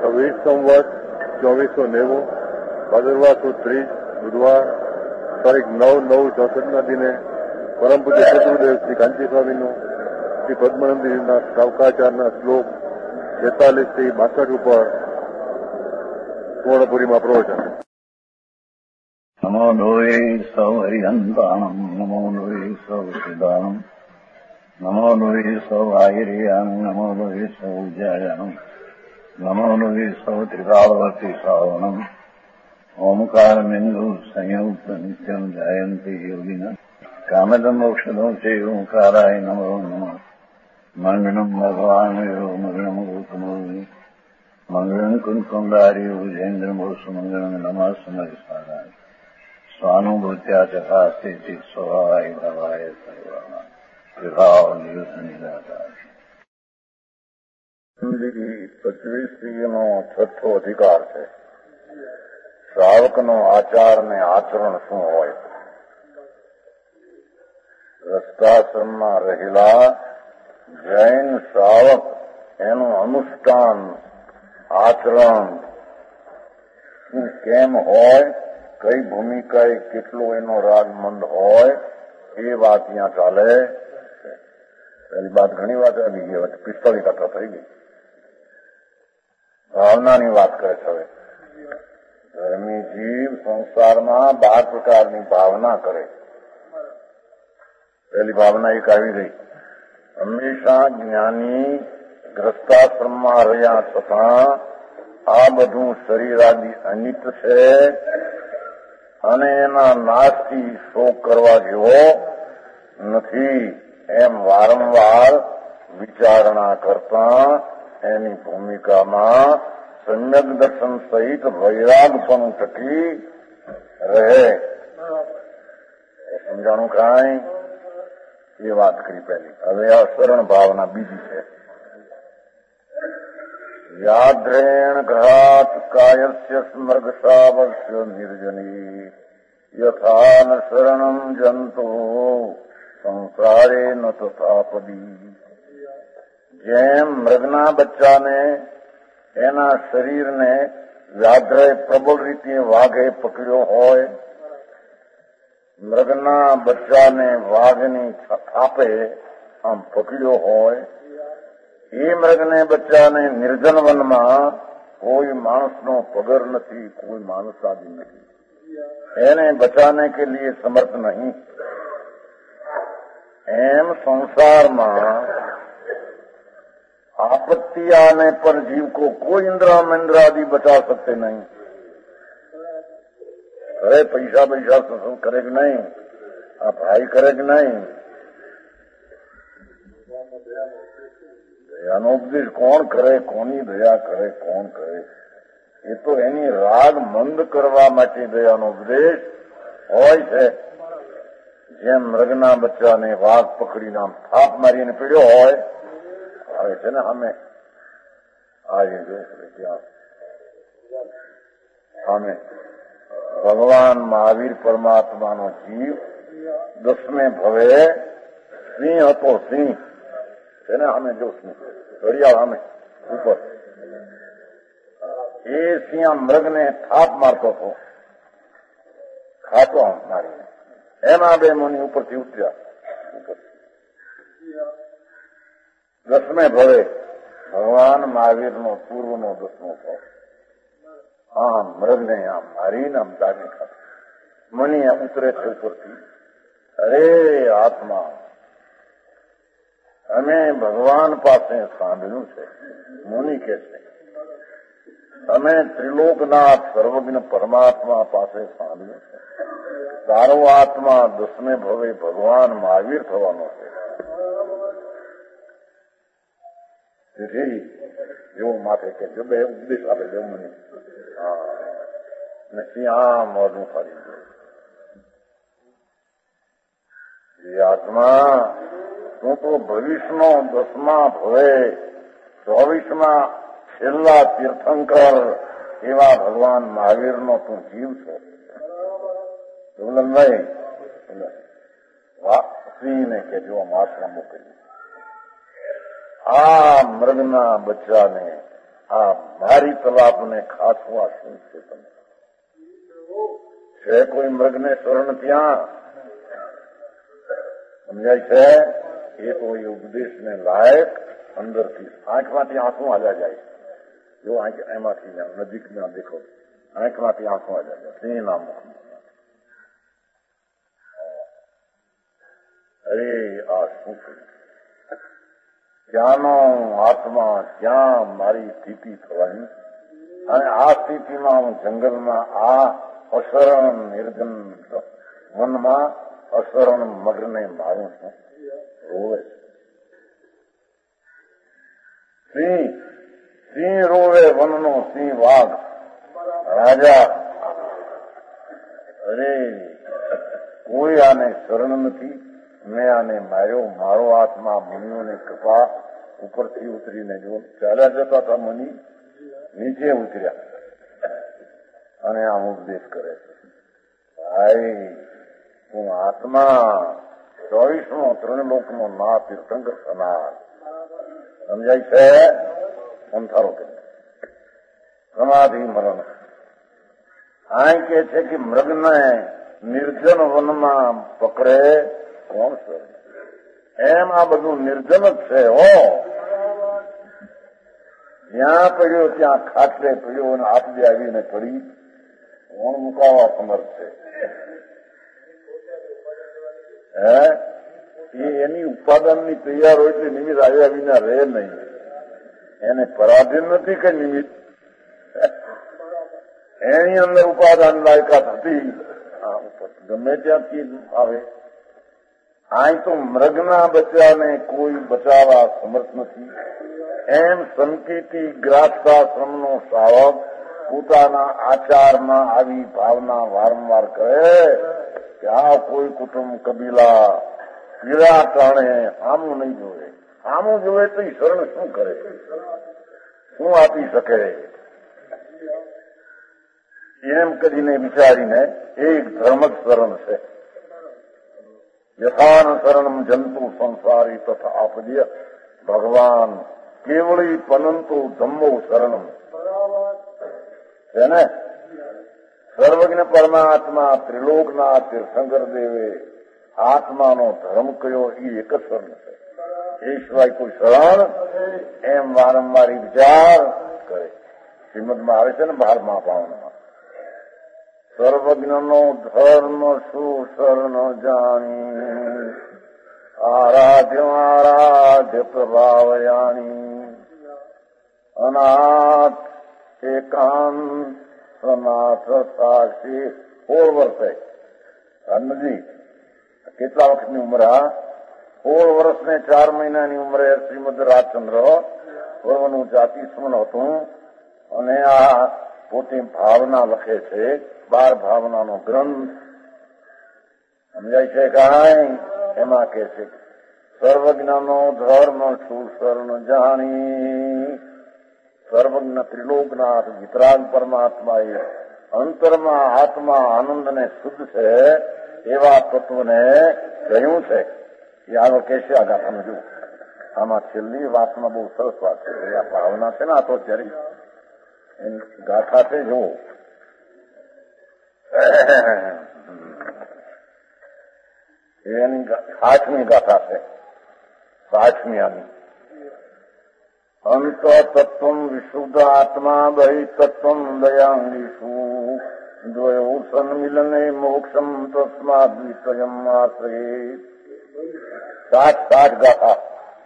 20 સંવત 2490 ભાદરવા સુદ 30 બુધવાર તારીખ 9/9/64 દિને પરમ પૂજ્ય શત્રુદેવ શ્રી કાંચી સ્વામીનું શ્રી પદ્મનંદીના શાવકાચારના શ્લોક 46 થી 62 ઉપર પૂર્ણપુરીમાં પ્રવચન. નમો લોહે સૌ હરિહંતાણમ, નમો લોહે સૌ સિદ્ધાણમ, નમો લોહે સૌ આયર્યાણમ, નમો લોહે સૌ જયાણમ, નમો લોહે સૌ ત્રિકાળવતી શ્રાવણમ, ઓમકાર બિંદુ સંયુક્ત નિત્યમ જાયંતી યોગિન કામદમ મોક્ષદો છે ઓંકારાય નમો નમઃ. મંગળમ ભગવાન મંગળમ ગૌતમો મંગળમ કુંકુંડાર્યો જૈન્દ્રમોષ મંગળમ નમઃ સમયસારાય સ્વાનુભૂત્યા ચકાસ્તે સ્વભાવાય ભવાય સર્વમાં વિભાવ નિદાતા. 25નો છઠ્ઠો અધિકાર છે. શ્રાવકનો આચાર ને આચરણ શું હોય? રસ્તાશ્રમમાં રહેલા જૈન શ્રાવક એનું અનુષ્ઠાન આચરણ કેમ હોય, કઈ ભૂમિકાએ કેટલો એનો રાગમંદ હોય એ વાત ત્યાં ચાલે છે. પેલી વાત ઘણી વાત આવી ગઈ, 45 થઈ ગઈ. ભાવનાની વાત કરે છે. હવે ધર્મી જીવ સંસારમાં 12 પ્રકારની ભાવના કરે. પહેલી ભાવના એક આવી ગઈ, હંમેશા જ્ઞાની ગ્રસ્તાશ્રમમાં રહ્યા છતાં આ બધું શરીરાદી અનિત છે અને એના નાશથી શોક કરવા જેવો નથી એમ વારંવાર વિચારણા કરતા એની ભૂમિકામાં સમ્યક દર્શન સહિત વૈરાગપણું ટકી રહે. સમજાણું કાંઈ? એ વાત કરી પહેલી. હવે આ શરણ ભાવના બીજી છે. યાદ્રેણ ઘાત કાયસ્ય સ્મર્ગશાવસ્ય નિર્જની યથા ન શરણમ જંતો સંસારે ન તથાપદી. જેમ મૃગના બચ્ચાને એના શરીરને વ્યાઘ્રએ પ્રબળ રીતે વાઘે પકડ્યો હોય, મૃગના બચ્ચાને વાઘની થાપે આમ પકડ્યો હોય, એ મૃગને બચ્ચાને નિર્જન વનમાં કોઈ માણસનો પગર નથી, કોઈ માણસ આદિ નથી, એને બચાને કે લીએ સમર્થ નહીં. એમ સંસારમાં आपत्ति आने पर जीव को कोई इंद्रा मिंद्रा आदि बचा सकते नहीं. अरे पैसा सत्संग करे कि नहीं, आ भाई करे कि नहीं, દયાનો ઉપદેશ કોણ કરે, કોની દયા કરે, કોણ કરે? એ તો એની રાગ મંદ કરવા માટે દયાનો ઉપદેશ હોય છે. જેમ મૃગના બચ્ચાને વાઘ પકડીને આમ થાપ મારીને પીડ્યો હોય, આવે છે ને અમે અમે ભગવાન મહાવીર પરમાત્માનો જીવ 10મે ભવે સિંહ હતો. સિંહ છે ને અમે જો સિંહ ઘડિયાળ અમે ઉપર, એ સિંહ મૃગને થાપ મારતો હતો, ખાતો મારીને. એમાં 2 મુનિ ઉપરથી ઉતર્યા. 10મે ભવે ભગવાન મહાવીરનો પૂર્વનો 10મો ભાવ. આમ મૃગને આમ મારીને આમ દાગી ખાતો. મુનિ ઉતરે છે ઉપરથી, અરે આત્મા, અમે ભગવાન પાસે સાંભળ્યું છે. મુનિ કે છે, અમે ત્રિલોકનાથ સર્વજ્ઞ પરમાત્મા પાસે સાંભળ્યું છે, તારો આત્મા 10મે ભવે ભગવાન મહાવીર થવાનો છે. એવું માથે કે જો 2 ઉપદેશ આપે છે મને. નથી આ મોઢું ફરી ગયું. એ આત્મા, તું તો ભવિષ્યનો 10મા ભવે 24માં છેલ્લા તીર્થંકર એવા ભગવાન મહાવીરનો તું જીવ છો. ભાઈ સિંહને કે જો આશ્રમ મોકલી, આ મૃગના બચ્ચાને આ ભારી તલાપને ખાસવા શું છે તમે? છે કોઈ મૃગને શરણ ત્યાં? સમજાય છે? એ તો એ ઉપદેશને લાયક અંદરથી આંખમાંથી આંસુ આવ્યા જાય. જો આંખ એમાંથી નજીકમાં દેખો, આંખમાંથી આંસુ આવ્યા જાય સિંહના મુખમાં. અરે આ શું કર્યું? ક્યાંનો આત્મા, ક્યાં મારી સ્થિતિ થવાની? અને આ સ્થિતિમાં હું જંગલમાં આ અશરણ નિર્જન વનમાં અશરણ મગને મારું છું. રોવે સિંહ રોવે, વનનો સિંહ વાઘ રાજા. અરે કોઈ આને શરણ નથી. મેં આને માર્યો. મારો આત્મા મુનિઓની કૃપા ઉપરથી ઉતરીને જો ચાલ્યા જતા હતા મુનિ, નીચે ઉતર્યા અને આમ ઉપદેશ કરે છે. ભાઈ તું આત્મા 24મો ત્રણલોકનો ના તીર્થંકર થનાર. સમજાય છે? અંધારો કરી સમાધિ મરણ. આ કે છે કે મૃગને નિર્જન વનમાં પકડે કોણ છે? એમ આ બધું નિર્જન જ છે. જ્યાં પડ્યો ત્યાં ખાટલે પડ્યો અને આપદે આવીને પડી કોણ મુકાવા સમર્થ છે? એની ઉપાદાનની તૈયાર હોય એટલે નિમિત્ત આવ્યા વિના રહે નહીં. એને પરાધીન નથી કે નિમિત્ત એની અંદર ઉપાદાન લાયકાત હતી. ગમે ત્યાંથી આવે. અહીં તો મૃગના બચ્ચાને કોઈ બચાવવા સમર્થ નથી. એમ સંકિતી ગ્રાસાશ્રમનો શ્રાવક પોતાના આચારમાં આવી ભાવના વારંવાર કરે કે આ કોઈ કુટુંબ કબીલા પીડા ટાણે આમું નહીં જોવે. આમું જોવે તો શરણ શું કરે? શું આપી શકે? એમ કરીને વિચારીને એક ધર્મ જ શરણ છે. યથાન શરણમ જંતુ સંસારી તથા આપદ્ય ભગવાન કેવળી પનંતુ ધમ્મો શરણમ છે ને. સર્વજ્ઞ પરમાત્મા ત્રિલોકના તીર્થંકર દેવે આત્માનો ધર્મ કયો એ એક જ શરણ છે. એ સિવાય કોઈ શરણ એમ વારંવાર વિચાર કરે. શ્રીમદમાં આવે છે ને 12મા પાવનમાં, સર્વજ્ઞનો ધર્મ શું શરણ જાણી આરાધ્ય પ્રભાવયાણી અનાથ એકાંત સનાથ સાક્ષી. 16 વર્ષે નજીક કેટલા વખતની ઉંમર? 16 વર્ષને 4 મહિનાની ઉંમરે શ્રીમદ રાજચંદ્ર પૂર્વનું જાતિ સ્મરણ હતું અને આ પોતે ભાવના લખે છે. 12 ભાવનાનો ગ્રંથ. સમજાય છે કાંઈ? એમાં કે છે સર્વજ્ઞનો ધર્મ શું શરણ જાણી. સર્વજ્ઞ ત્રિલોકનાથ વિતરાગ પરમાત્મા એ અંતરમાં આત્મા આનંદને શુદ્ધ છે એવા તત્વને કહ્યું છે. એ આગળ કહેશે આ ગાથામાં. જુઓ, આમાં છેલ્લી વાતમાં બહુ સરસ વાત છે. આ ભાવના છે ને, આ તો અત્યારે એની ગાથા છે. જુઓ, એની 8મી ગાથા છે. 8મી આની અંત તત્વ વિશુદ્ધ આત્મા બહિ તત્વ દયાંગીષુ દ્વયો સન્મિલને મોક્ષમ તસ્માદ વિષયમ આશ્રયે. 7 ગાથા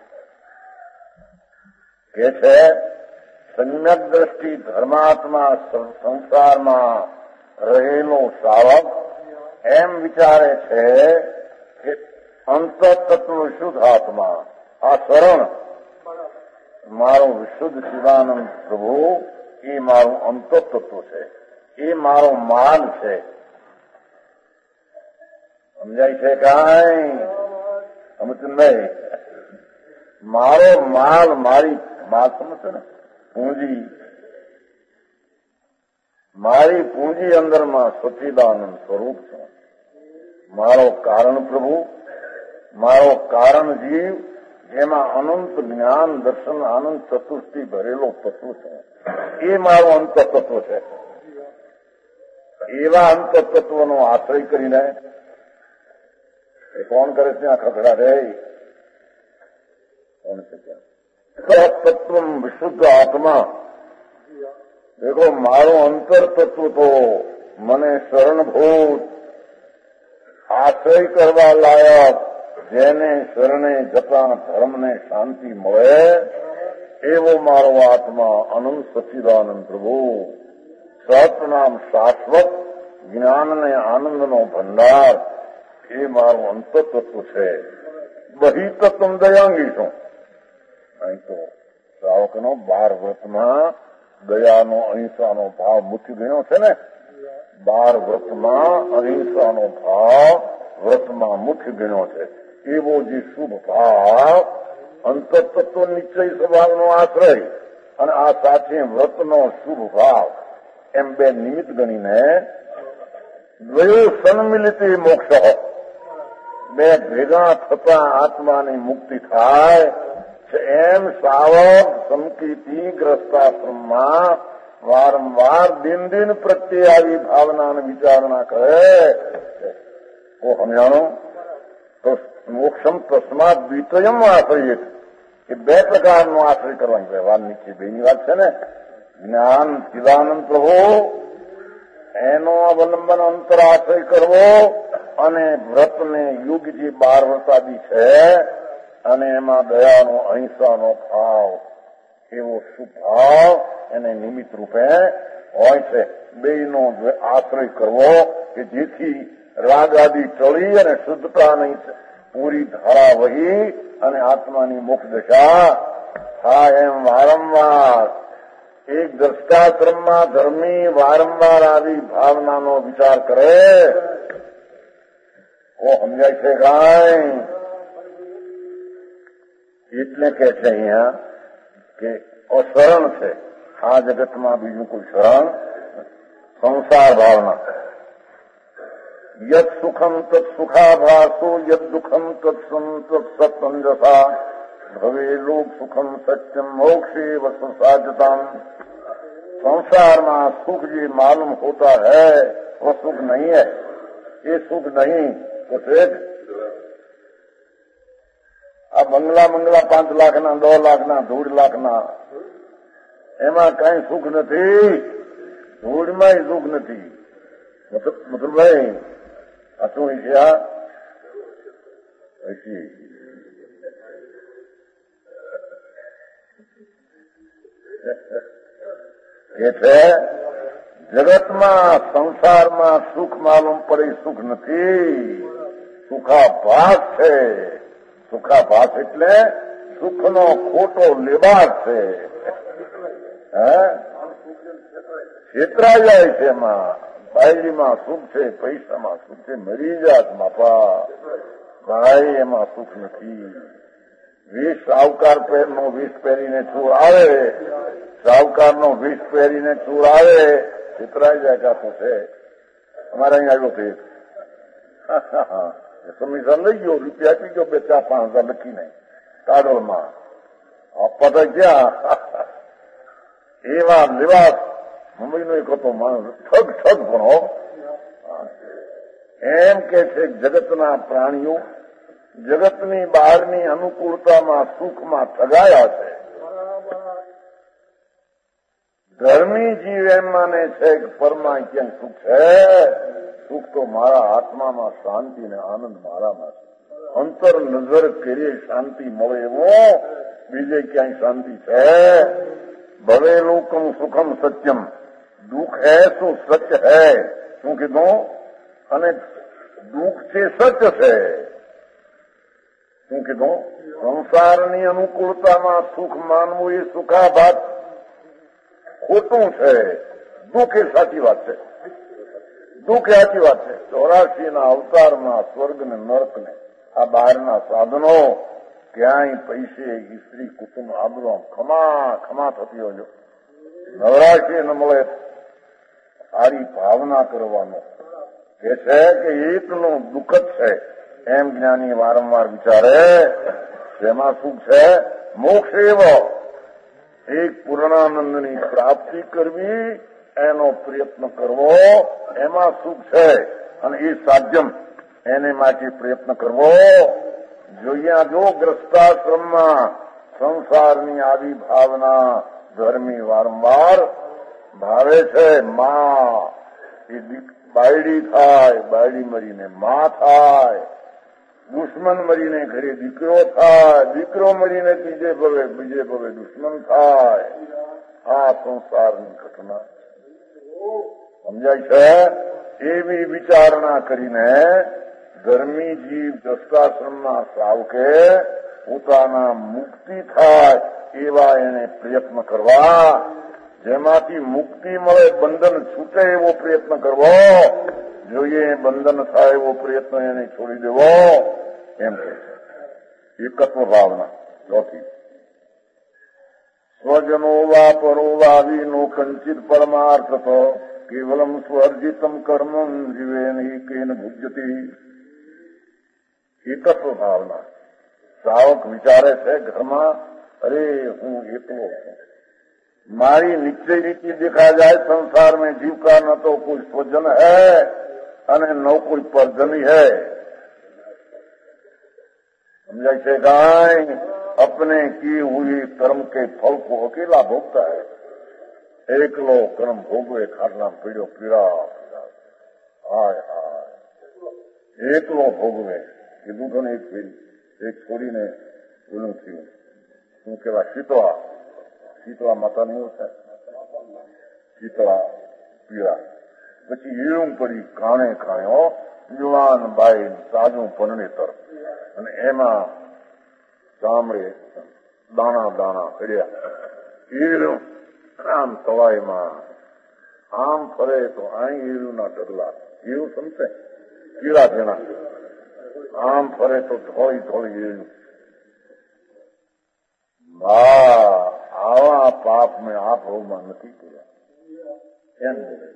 કે છે સમ્યક દ્રષ્ટિ ધર્માત્મા સંસારમાં રહેલો શ્રાવક એમ વિચારે છે કે અંત તત્વ વિશુદ્ધ આત્મા, આ શરણ મારો વિશુદ્ધ શિવાનંદ પ્રભુ, એ મારું અંત તત્વ છે. એ મારો માલ છે. સમજાય છે કાંઈ? સમજ નહીં. મારો માલ, મારી માલ સમજશે ને, પૂંજી, મારી પૂંજી અંદરમાં સચ્ચિદાનંદ સ્વરૂપ છે. મારો કારણ પ્રભુ, મારો કારણ જીવ, જેમાં અનંત જ્ઞાન દર્શન આનંદ ચતુર્થી ભરેલો તત્વ છે. એ મારું અંતતત્વ છે. એવા અંતતત્વનો આશ્રય કરીને એ કોણ કરે છે? આ ખખડા રે કોણ છે ત્યાં? તત્વ વિશુદ્ધ આત્મા. દેખો, મારું અંતર તત્વ તો મને શરણભૂત આશ્રય કરવા લાયક, જેને શરણે જતા ધર્મને શાંતિ મળે એવો મારો આત્મા અનંત સચ્ચિદાનંદ પ્રભુ, સતનામ શાશ્વત જ્ઞાનને આનંદનો ભંડાર, એ મારું અંતતત્વ છે. બહી તત્વ દયાંગી છું. અહીં તો શ્રાવકનો 12 વ્રતમાં દયાનો અહિંસાનો ભાવ મુખ્ય ગણ્યો છે ને. 12 વ્રતમાં અહિંસાનો ભાવ વ્રતમાં મુખ્ય ગણ્યો છે. એવો જે શુભ ભાવ અંતતત્વ નિશ્ચય સ્વભાવનો આશ્રય અને આ સાથે વ્રતનો શુભ ભાવ, એમ 2 નિમિત્ત ગણીને દ્વયો સન્મિલિત મોક્ષ, 2 ભેગા થતા આત્માની મુક્તિ થાય છે. એમ સાવક સંકિતિ ગ્રસ્તાશ્રમમાં વારંવાર દિન પ્રત્યે આવી ભાવના અને વિચારણા કરે. ઓ સમજાણો તો મોક્ષમ તસ્માત દ્વિતયમ આશ્રય, એ 2 પ્રકારનો આશ્રય કરવાની વ્યવહાર નીચે 2ની વાત છે ને. જ્ઞાન ચિદાનંદ પ્રભુ, એનો અવલંબન અંતર આશ્રય કરવો, અને વ્રતને યુગ જે 12 વ્રતાદી છે અને એમાં દયાનો અહિંસાનો ભાવ, એવો શુભ ભાવ એને નિમિત્ત રૂપે હોય છે. 2નો આશ્રય કરવો કે જેથી રાગ આદિ ટળી અને શુદ્ધતાની પૂરી ધારા વહી અને આત્માની મોક્ષ દશા થાય. એમ વારંવાર એક દ્રષ્ટાશ્રમમાં ધર્મી વારંવાર આવી ભાવનાનો વિચાર કરે. ઓ સમજાય છે કાંઈ? એટલે કે છે અહીંયા કે અશરણ છે આ જગતમાં, બીજું કોઈ શરણ સંસાર ભાવના. યદ સુખમ તત્ સુખાભાસુ યદ દુઃખમ તત્ સત્સંજસા ભવે લોક સુખમ સત્યમ મોક્ષે વસસાજતામ. संसार सुख जो मालूम होता है वो सुख नहीं है. ये सुख नहीं तो फिर આ બંગલા 5 લાખના 10 લાખના 1.5 લાખના એમાં કઈ સુખ નથી. ધૂળમાં સુખ નથી. મતલબ ભાઈ આ શું છે? આ એ છે જગતમાં સંસારમાં સુખ માલુમ પડે સુખ નથી, સુખાભાસ છે. સુખાભાસ એટલે સુખનો ખોટો લેબાસ છે. છેતરાઈ જાય છે. એમાં બાયડીમાં સુખ છે, પૈસામાં સુખ છે, મરી જાત બાપા ભાઈ, એમાં સુખ નથી. વેશ સાવકાર નો વેશ પહેરીને ચોર આવે, સાવકારનો વેશ પહેરીને ચોર આવે, છેતરાઈ જાય કાતો છે. અમારે અહીં આવ્યો છે સમીસર લઈ ગયો, રૂપિયા આપી ગયો, 4-5 હજાર લખીને કાગળમાં આપવા તો ક્યાં. એવા નિવાસ મુંબઈનો એક હતો માણસ, ઠગ ભણો. એમ કે છે જગતના પ્રાણીઓ જગતની બહારની અનુકૂળતામાં સુખમાં ઠગાયા છે. ધર્મી જીવ એમ માને છે કે પરમાં ક્યાંય સુખ છે. સુખ તો મારા આત્મામાં શાંતિ ને આનંદ મારામાં છે. અંતર નજર કરીએ શાંતિ મળે એવો બીજે ક્યાંય શાંતિ છે? ભવે લોકમ સુખમ સત્યમ. દુઃખ હૈ તો સત્ય હૈ. શું કીધું? અને દુઃખ છે સત્ય છે. શું કીધું? સંસારની અનુકૂળતામાં સુખ માનવું એ સુખાભાસ ખોટું છે. દુઃખ એ સાચી વાત છે. દુઃખ એ સાચી વાત છે. 84 ના અવતારમાં સ્વર્ગ ને નર્ક ને આ બહારના સાધનો ક્યાંય પૈસે સ્ત્રી કુટુંબ આબરો ખમા થતી હોય. નવરાશી ન મળે સારી ભાવના કરવાનો કે છે કે એકનું દુઃખ જ છે. એમ જ્ઞાની વારંવાર વિચારે. તેમાં સુખ છે મોક્ષ એવ એક પૂર્ણાનંદની પ્રાપ્તિ કરવી એનો પ્રયત્ન કરવો એમાં સુખ છે અને એ સાધ્યમ એને માટે પ્રયત્ન કરવો જોઈએ. જો ગ્રસ્તાશ્રમમાં સંસારની આવી ભાવના ધર્મી વારંવાર ભાવે છે. માં એ બાયડી થાય, બાયડી મરીને માં થાય, દુશ્મન મરીને ઘરે દીકરો થાય, દીકરો મરીને બીજે ભવે દુશ્મન થાય. આ સંસારની ઘટના સમજાય છે. એવી વિચારણા કરીને ધર્મી જીવ દ્રષ્ટાશ્રમના શ્રાવકે પોતાના મુક્તિ થાય એવા એને પ્રયત્ન કરવા, જેમાંથી મુક્તિ મળે, બંધન છૂટે એવો પ્રયત્ન કરવો જોઈએ. બંધન થાય એવો પ્રયત્ન એને છોડી દેવો એમ કે છે. એકત્વ ભાવના. ચોથી, સ્વજનો વા પરો વા વિનો કંચિત પરમાર્થ કેવલમ સ્વર્જિતમ કર્મ જીવેન એકેન ભુજ્યતી. એકત્વ ભાવના. શ્રાવક વિચારે છે ઘરમાં, અરે હું એકલો છું, મારી निश्चय रीति देखा जाए संसार में जीव का न तो कोई स्वजन है અને न कोई परजनी है. समझाई से गाय अपने की हुई कर्म के फल को अकेला भोगता है. એકલો કર્મ ભોગવે, ખાટલા પીડ્યો પીડા, હાય હાય, એકલો ભોગવે. કીધું તો ને એક ફેરી એક છોડીને ઓલું થયું, શું કેવાય, શીતળા માતા નહીં છે, શીતળા પીળા. પછી એવું પડી કાણે ખાયો, યુવાન બાઈ તાજું પનનેતર, અને એમાં ચામડે દાણા દાણા પડ્યા. એરું આમ તવાઈમાં આમ ફરે તો અહીં એરુંના ઢગલા, એવું સમજે કીડા ભેણા, આમ ફરે તો ધોળી ધોળી એરું. આવા પાપ મેં આ ભાવમાં નથી કર્યા એમ બોલે.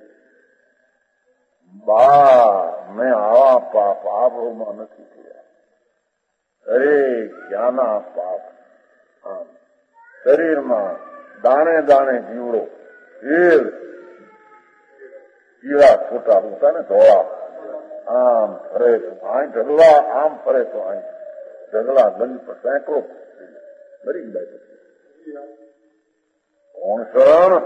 મેં આવા પાપ આ ભાવમાં નથી કર્યા. અરે ક્યાંના પાપ. આમ શરીરમાં દાણે દાણે જીવડો, કીડા છોટા હોતા ને ધોળા, આમ ફરે તો અહીં ઢગલા, આમ ફરે તો અહીં ઢગલા, ગંજ પર સેંકડો મરી ગયા. કોણ શરણ?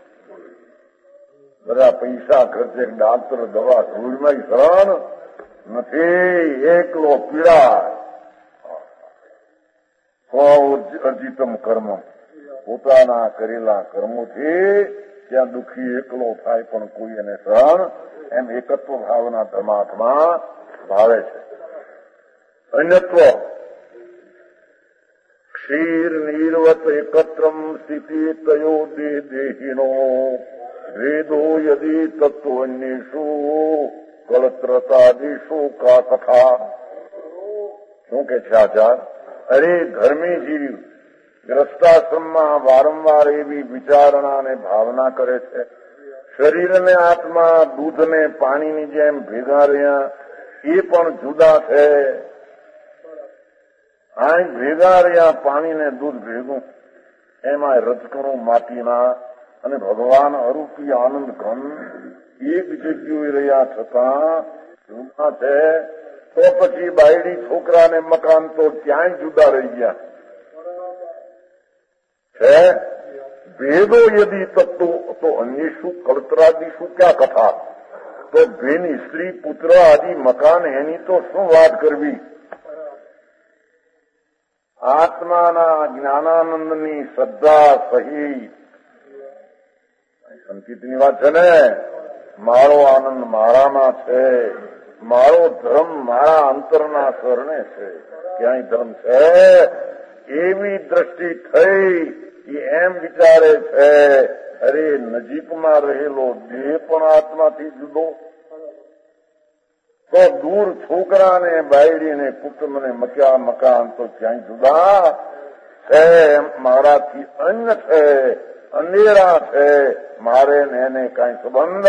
બધા પૈસા ખર્ચે ડાક્ટર દવા ધૂળમાં શરણ નથી. એકલો પીડા. અર્જિતમ કર્મ, પોતાના કરેલા કર્મોથી ત્યાં દુઃખી એકલો થાય પણ કોઈ એને શરણ. એમ એકત્વ ભાવના પરમાત્મા ભાવે છે. અન્યત્વ ક્ષીર નીરવત એકત્રમ સ્થિતિ તયો દેહીનો વેદો યદી તત્વન્યેષુ કળત્રતાદિષુ કા કથા. શું કે છે આચાર? અરે ધર્મી જીવ ગ્રસ્તાશ્રમમાં વારંવાર એવી વિચારણા અને ભાવના કરે છે. શરીરને આત્મા દૂધને પાણીની જેમ ભેગા રહ્યા એ પણ જુદા છે. અહીં ભેગા રહ્યા પાણી ને દૂધ ભેગું, એમાં રજકણું માટીના અને ભગવાન અરૂપી આનંદ ઘન એક જગ્યાએ રહ્યા છતાં જુદા છે. તો પછી બાયડી છોકરાને મકાન તો ક્યાંય જુદા રહી ગયા છે. ભેદો યદી તત્વો તો અન્ય શું કળતરાદી શું ક્યાં કથા. તો બેની સ્ત્રી પુત્ર આદિ મકાન એની તો શું વાત કરવી. આત્માના જ્ઞાનાનંદની શ્રદ્ધા સહિત સંકિતની વાત છે ને. મારો આનંદ મારામાં છે, મારો ધર્મ મારા અંતરના શરણે છે, ક્યાંય ધર્મ છે એવી દ્રષ્ટિ થઈ એ એમ વિચારે છે. અરે નજીકમાં રહેલો દેહ પણ આત્માથી જુદો, તો દૂર છોકરાને બાયડીને કુટુંબને મકાન તો ક્યાંય જુદા છે. મારાથી અન્ય છે, અંધેરા છે, મારે ને એને કઈ સંબંધ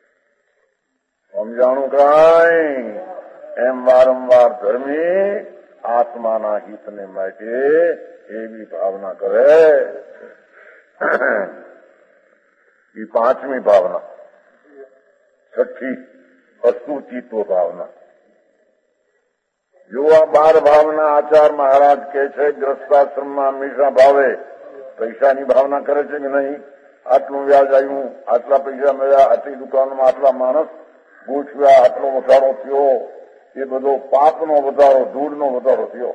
સમજાણું કઈ. એમ વારંવાર ધર્મી આત્માના હિતને માટે એવી ભાવના કરે. એ પાંચમી ભાવના. છઠ્ઠી અસુચિત્વ ભાવના. જો આ 12 ભાવના આચાર મહારાજ કહે છે ગ્રસ્તાશ્રમમાં હંમેશા ભાવે. પૈસાની ભાવના કરે છે કે નહીં? આટલું વ્યાજ આવ્યું, આટલા પૈસા મળ્યા, આટલી દુકાનમાં આટલા માણસ ગોઠવ્યા, આટલો વધારો થયો, એ બધો પાપનો વધારો, ધૂળનો વધારો થયો.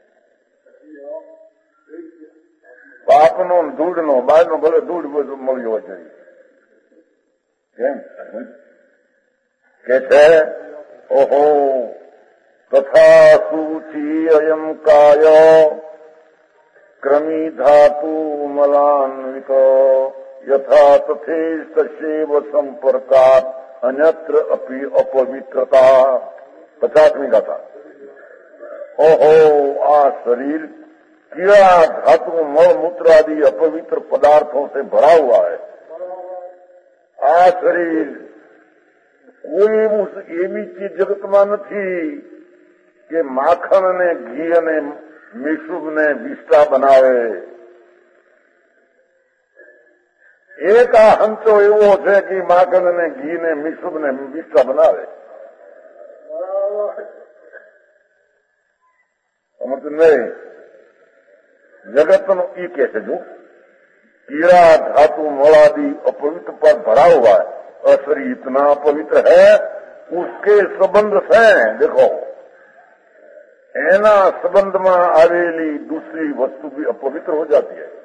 પાપનો ધૂળનો, બહારનો ભલે ધૂળ બધું મળ્યો છે. કેમ કે છે? ઓહો તથા સૂચી અયમ કાય ક્રમી ધાતુ મલાન્વિત યથા તથેષ્ટશેવ સંપર્કાત અન્યત્ર અપી અપવિત્રતા. 50મી ગાથા. ઓહો આ શરીર कीड़ा धातु मल मूत्र आदि अपवित्र पदार्थों से भरा हुआ है. આ શરીર કોઈ એવી ચીજ જગતમાં નથી કે માખણ અને ઘી અને મિશ્રુબ ને વિષ્ટા બનાવે. એક આ હંચો એવો છે કે માખણ અને ઘી ને મિશ્રુબ ને વિષ્ટા બનાવે. સમજ નહીં? जगत ये कैसे जो कीड़ा धातु मलादि अपवित्र पर भरा हुआ है. अशरीर इतना अपवित्र है, उसके संबंध से देखो एना संबंध में आवेली दूसरी वस्तु भी अपवित्र हो जाती है.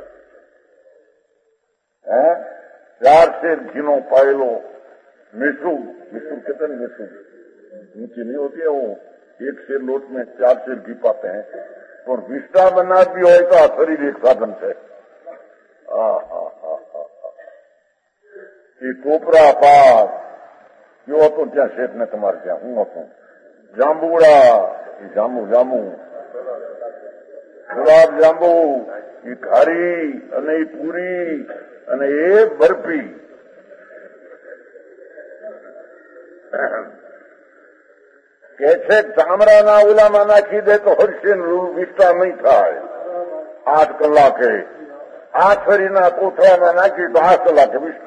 4 शेर घीनो पायलो मिश्रुब कहते हैं. मिश्रुब नीचे नहीं होती है, वो 1 शेर लोट में 4 शेर घी पाते हैं. और विष्टा बनाती हो तो आ शरीर एक साधन है. ये टोपरा पास जो હતો ત્યાં શેઠ ને તમારે ત્યાં હું હતું. જાંબુડા એ જાંબુ ગુલાબ જાંબુ એ ઘારી અને એ પૂરી અને એ બરફી. કે છે ચામડાના ઓલામાં નાખી દે તો હરશે વિષ્ટા નહીં થાય. 8 કલાકે આ શરીરના કોથળામાં નાખી તો 8 કલાકે વિષ્ટા.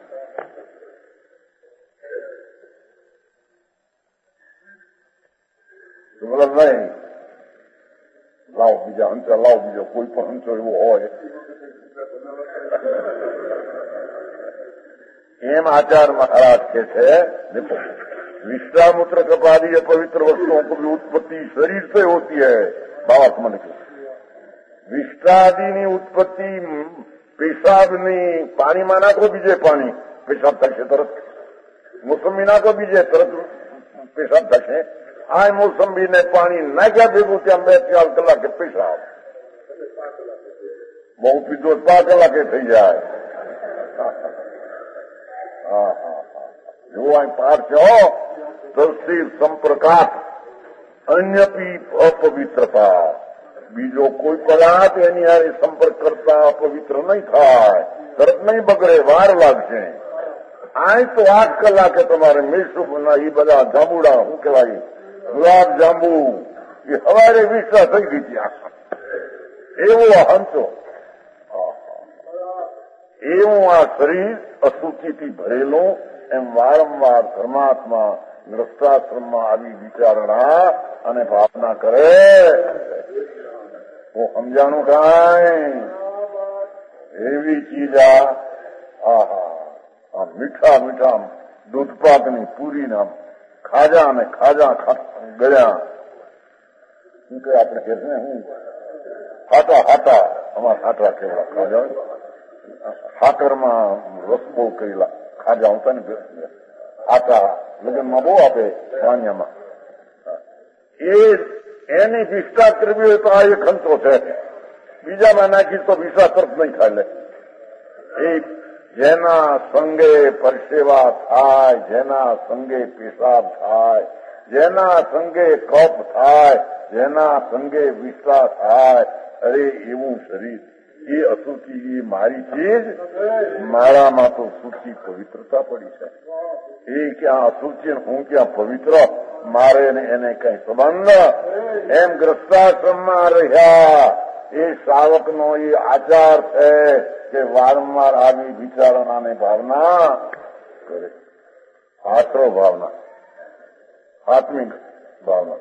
મતલબ નહીં. લાવ બીજા હંચા, લાવ બીજો કોઈ પણ હંચો એવો હોય એમ આચાર મહારાજ કે છે. देखो विश्वामूत्र कपादी अपवित्र वस्तुओं को भी उत्पत्ति शरीर से होती है. भावार्थ मन की विष्टादि उत्पत्ति पेशाब पानी में नाखो बीजे पानी पेशाब थकशे तरत. मोसंबी नाखो बीजे तरत पेशाब थकशे. आ मोसंबी ने पानी नाख्या भेगू त्या 2-4 कलाके पेशाब. बहु पीधो 5 कलाके थी जाए. जो पाठ छो तस्वीर संपर्कात अन्यपी अपवित्रता. बीजो कोई पदार्थ एनी हारे संपर्क करता अपवित्र नहीं थाय. तरत नहीं बगड़े, वार लागशे. आय तो 8 कलाके तमारे मिश्रुब ना ये बधा जांबुड़ा हूँ कहवाय गुलाब जांबू ये हवारे विश्वा थई गई थी. एवो हंचो એવું આ શરીર અશુચિથી ભરેલું. એમ વારંવાર પરમાત્મા ગ્રસ્તાશ્રમમાં આવી વિચારણા અને ભાવના કરે. હું સમજાણું કાંઈ એવી ચીજ આ મીઠા દૂધપાકની પૂરીના ખાજા અને ખાજા ગળ્યા. શું કે આપણે કે છે હું હાટા અમારા હાટા કેવડા ખાજા ખાતરમાં રસ બહુ કરેલા ખાજા હોતા ને આટા લગ્નમાં બહુ આપે સાન્યામાં. એની વિષ્ટા કરવી હોય તો આ એક ખંચો છે. બીજામાં નાખી તો વિશ્વા તરફ નહીં ખાઈ લે. એ જેના સંગે પરસેવા થાય, જેના સંગે પેશાબ થાય, જેના સંગે કફ થાય, જેના સંગે વિશ્વા થાય, અરે એવું શરીર એ અશુચિ એ મારી ચીજ, મારામાં તો શુચિ પવિત્રતા પડી છે. એ ક્યાં અશુચિ હું ક્યાં પવિત્ર, મારે ને એને કઈ સંબંધ. એમ ગ્રસ્તાશ્રમમાં રહ્યા એ શ્રાવકનો એ આચાર છે કે વારંવાર આવી વિચારણાને ભાવના કરે. આશ્રવ ભાવના, આત્મિક ભાવના.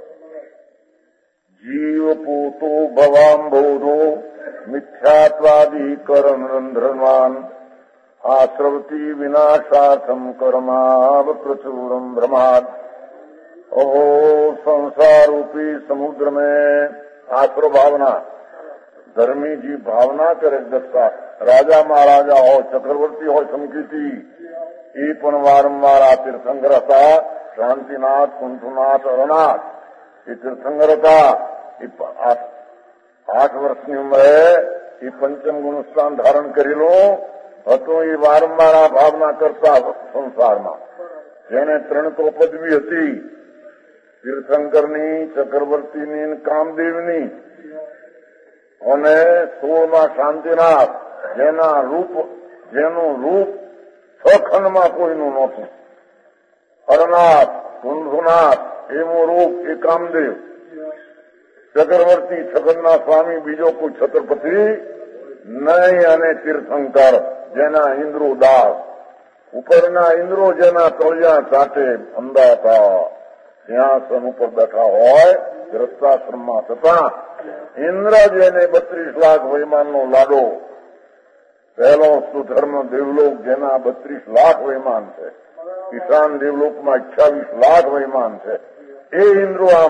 જીવ પોતો ભવાંબોધો મિથ્યાત્વાદી કરમ રંધ્રમાન આશ્રવતી વિનાશાર્થમ કર્માવ પ્રચુરમ ભ્રમાદ. ઓહો સંસાरूपी समुद्र में आश्रव भावना, धर्मी जी भावना करे. दस्ता राजा महाराजा हो, चक्रवर्ती हो, संकीर्ति એ પણ વારંવાર આ તીર્થંકર હતા. શાંતિનાથ, કુંઠનાથ, અરનાથ એ તીર્થંકર હતા. એ 8 વર્ષની ઉંમરે એ પંચમ ગુણ સ્થાન ધારણ કરેલું હતું. એ વારંવાર આ ભાવના કરતા સંસારમાં. જેને 3 તો પદવી હતી, તીર્થંકરની, ચક્રવર્તીની, કામદેવની, અને 16માં શાંતિનાથ, જેનું રૂપ 6 ખંડમાં કોઈનું નહોતું. હરનાથ, કુંભનાથ એવું રૂપ એ કામદેવ. ચક્રવર્તી, છગનના સ્વામી, બીજો કોઈ છત્રપતિ નહીં. અને તીર્થંકર જેના ઇન્દ્રો દાસ, ઉપરના ઇન્દ્રો જેના તળિયા ચાટે અંદાતા સિંહાસન ઉપર બેઠા હોય ગ્રસ્તાશ્રમમાં થતા. ઇન્દ્ર જેને 32 લાખ વૈમાનનો લાડો, પહેલો સુધર્મ દેવલોક જેના 32 લાખ વૈમાન છે, ઈશાન દેવલોકમાં 28 લાખ વૈમાન છે. એ ઇન્દ્રો આમ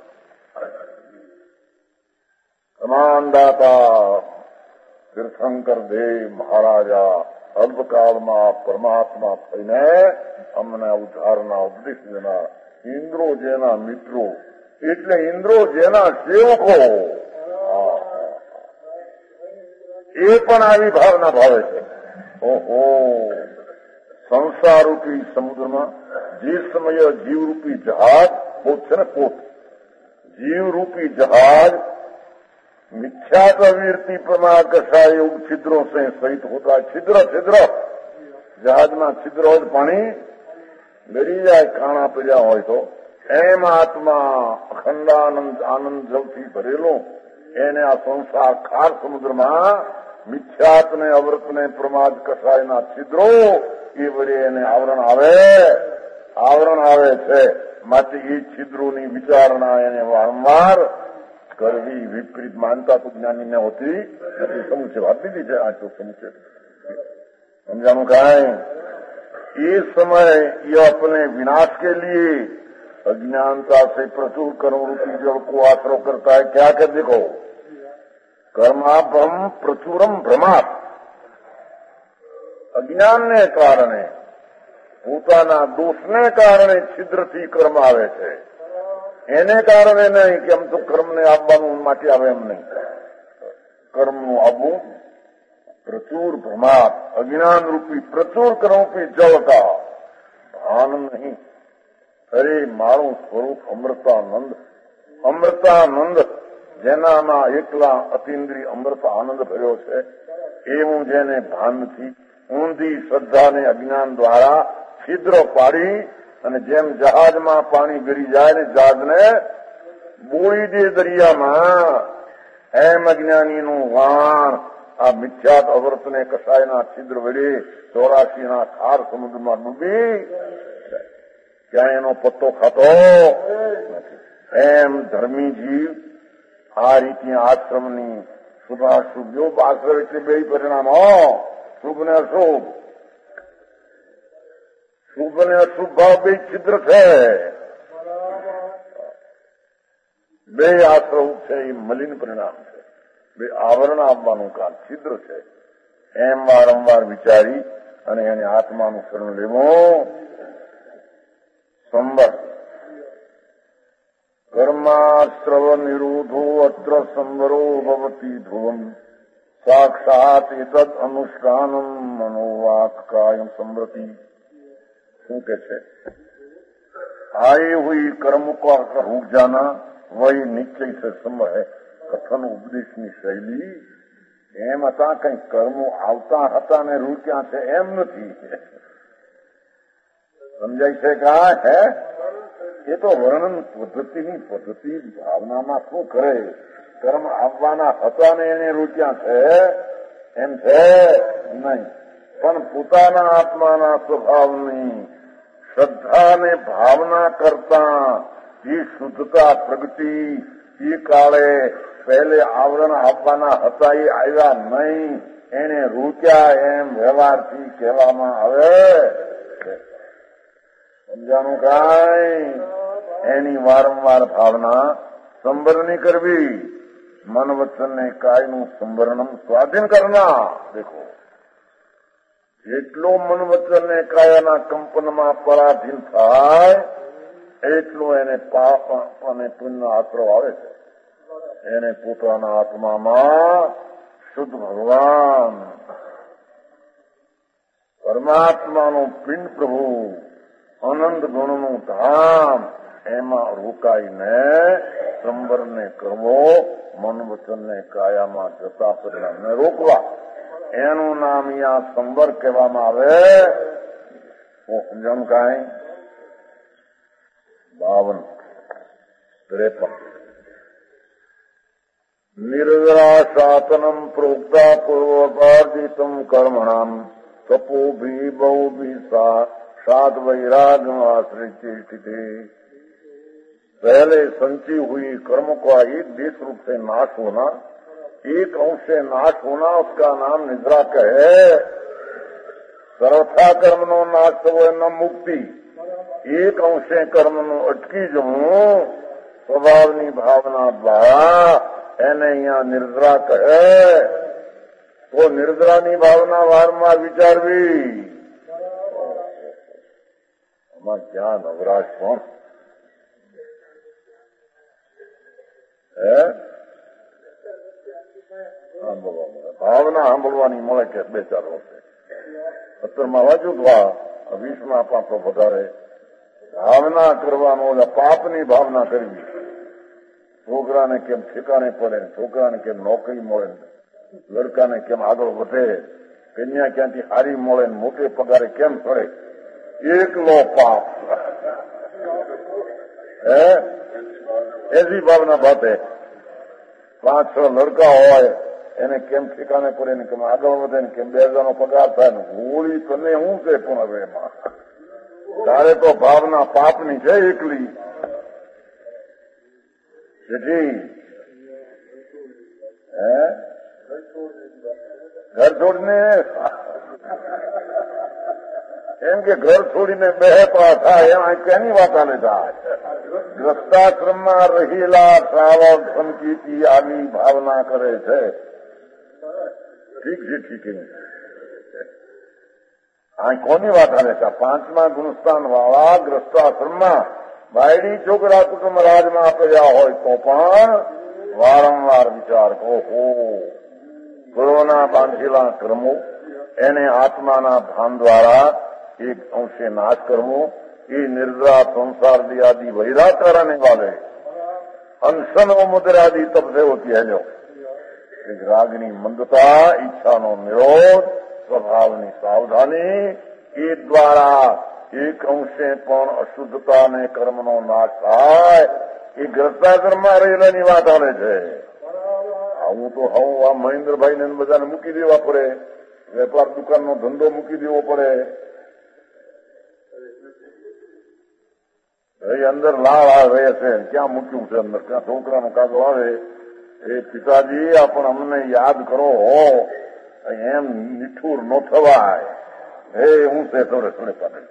સમાનદાતા તીર્થંકર દેવ મહારાજા અલ્પકાળમાં પરમાત્મા થઈને અમને ઉદ્ધારના ઉપદેશ દેનાર. ઇન્દ્રો જેના મિત્રો, એટલે ઇન્દ્રો જેના સેવકો, એ પણ આવી ભાવના ભાવે છે. ઓહો સંસારરૂપી સમુદ્રમાં જે સમયે જીવરૂપી જહાજ, પોત છે ને પોત, જીવરૂપી जहाज मिथ्या प्रवृत्ति प्रमाण कषाय योग छिद्रों से सहित होता है. छिद्र छिद्र जहाज में छिद्र हो पानी गरी जाए काणा पीड़्या હોય તો એમ આત્મા અખંડાનંદ આનંદ જલથી ભરેલો એને આ સંસાર ખાર સમુદ્રમાં મિથ્યાત્ને અવૃતને પ્રમાદ કસાયના છિદ્રો એ વડે એને આવરણ આવે છે. માટે એ છિદ્રોની વિચારણા એને વારંવાર કરવી. વિપરીત માનતા તો જ્ઞાની ને હોતી નથી. સમુચય વાત લીધી છે. આ તો સમુચય समझानो का है. ये समय ये अपने विनाश के लिए अज्ञानता से प्रचुर कर्म रूपी जल को आश्रय करता है. क्या कर देखो, कर्माभ्रम प्रचुरम भ्रमात. अज्ञान ने काરણે પોતાના દોષને કારણે છિદ્રથી કર્મ આવે છે. એને કારણે નહીં કે આમ તો કર્મને આવવાનું માટે આવે એમ નહીં. કર્મનું આવવું प्रचुर भ्रमात, अज्ञान रूपी प्रचुर कर्मोपी जल का भान नहीं. अरे मारू स्वरूप अमृतानंद, अमृतानंद જેનામાં એકલા અતિન્દ્રિય અમૃત આનંદ ભર્યો છે એવું જેને ભાનથી ઊંધી શ્રદ્ધાને અજ્ઞાન દ્વારા છિદ્ર પાડી અને જેમ જહાજમાં પાણી ગરી જાય ને જહાજને બોળી દે દરિયામાં, એમ અજ્ઞાનીનું વાણ આ મિથ્યાત અવર્તને કસાયના છિદ્ર વડે 84ના ખાર સમુદ્રમાં ડૂબી ક્યાં એનો પત્તો ખાતો નથી. એમ ધર્મી જીવ આ રીતની આશ્રમની શુભાશુભ, જો આશ્રમ એટલે બે પરિણામો, શુભ ને અશુભ. શુભ ને અશુભ ભાવ બે છિદ્ર છે. બે આશ્રમ છે એ મલિન પરિણામ છે. બે આવરણ આપવાનું કામ છિદ્ર છે. એમ વારંવાર વિચારી અને એને આત્માનું શરણ લેવું. સંવર કર્માશ્રવ નિરોધો અત્ર સંવરો ભવતી ધ્રુવમ સાક્ષાત એતદ અનુષ્ઠાનમ મનોવાક કાયમ સંવૃતિ. શું કે છે? आए हुई कर्म को रुक जाना वही निश्चय से संभव है. कथन उपदेश ની શૈલી એમ હતા કંઈક કર્મો આવતા હતા ને રૂચ્યા છે એમ નથી. સમજાય છે કા હે? એ તો વર્ણન પદ્ધતિની પદ્ધતિ ભાવનામાં શું કરે? કર્મ આવવાના હતા ને એને રૂચ્યા છે એમ છે નહીં. પણ પોતાના આત્માના સ્વભાવની શ્રદ્ધા ને ભાવના કરતા જે શુદ્ધતા પ્રગતિ એ કાળે પહેલે આવરણ આપવાના હતા એ આવ્યા નહીં, એને રૂચ્યા એમ વ્યવહારથી કહેવામાં આવે. સમજાનું કાંઈ? એની વારંવાર ભાવના સંવરણી કરવી. મન વચન ને કાયનું સંવરણમ સ્વાધીન કરના. દેખો, જેટલો મન વચન ને કાયાના કંપનમાં પરાધીન થાય એટલો એને પાપ અને પુણ્ય આશરો આવે છે. એને પોતાના આત્મામાં શુદ્ધ ભગવાન પરમાત્માનું પિંડ પ્રભુ આનંદ ગુણનું ધામ એમાં રોકાઈને સંવરને કરવો, મન વચનને કાયામાં જતા પરિણામને રોકવા. એનું નામ અહીંયા સંવર કહેવામાં આવે. હું સમજાવું કાંઈ? 52-53 નિર્જરાશાસનમ પ્રોક્તા પૂર્વકાર્જિતમ કર્મણામ તપોભી બહુભી सात वैराग्य आश्रित थे। पहले संची हुई कर्म का एक देश रूप से नाश होना, एक अंश से नाश होना, उसका नाम निद्रा है। सर्वथा कर्म नो नाश तो न मुक्ति, एक अंशे कर्म नो अटकी जमू स्वभावनी भावना द्वारा એને અહીંયા નિર્દ્રા કહે. તો નિર્દ્રાની ભાવના વારંવાર વિચારવી. આમાં ક્યાં નવરાશ પણ ભાવના સાંભળવાની મળે કે 2-4 વર્ષે. 17માં વાંચ્યું તો 20માં પાપો વધારે ભાવના કરવાનો, પાપની ભાવના કરવી. છોકરાને કેમ ઠેકાણે પડે, છોકરાને કેમ નોકરી મળે, લડકાને કેમ આગળ વધે, કન્યા ક્યાંથી હારી મળે, મોટે પગારે કેમ ચડે, એકલો પાપ. એસી ભાવના બાતે 5-6 લડકા હોય એને કેમ ઠેકાણે પડે ને કેમ આગળ વધે ને કેમ 2000નો પગાર થાય ને હોળી તને શું છે પણ હવે એમાં તારે તો ભાવના પાપની છે એકલી. ઘર છોડીને એમ કે ઘર છોડીને બેહતા થાય એમાં કેની વાત આને થાય? ગ્રસ્તાશ્રમમાં રહેલા શ્રાવક સંકીર્તિ આની ભાવના કરે છે. ઠીક છે, ઠીક છે. આ કોની વાત આને છે? 5મા ગુણસ્થાન વાળા ગ્રસ્તાશ્રમમાં બાયડી છોકરા કુટુંબ રાજમાં કર્યા હોય તો પણ વારંવાર વિચાર કરો. ગુરુના બાંધેલા કર્મો એને આત્માના ભાન દ્વારા એક અંશે નાશ કરવો. એ નિર્દ્રા સંસાર આદि वैराग कराने वाले अनशन व मुद्रादि तब से होती है जो रागनी मंदता, ઈચ્છાનો નિરોધ, સ્વભાવની સાવધાની, એ દ્વારા એક અંશે પણ અશુદ્ધતા અને કર્મનો નાશ થાય. એ ગ્રસ્તાશ્રમમાં રહેલાની વાત આવે છે. હું તો આ મહેન્દ્રભાઈ ને બધાને મૂકી દેવા પડે, વેપાર દુકાનનો ધંધો મૂકી દેવો પડે. અંદર લાળ આવે છે, ક્યાં મૂક્યું છે અંદર? ક્યાં છોકરાનો કાગો આવે એ પિતાજી આપણ અમને યાદ કરો એમ નિઠુર ન થવાય. હું છે થોડે થોડે પાડે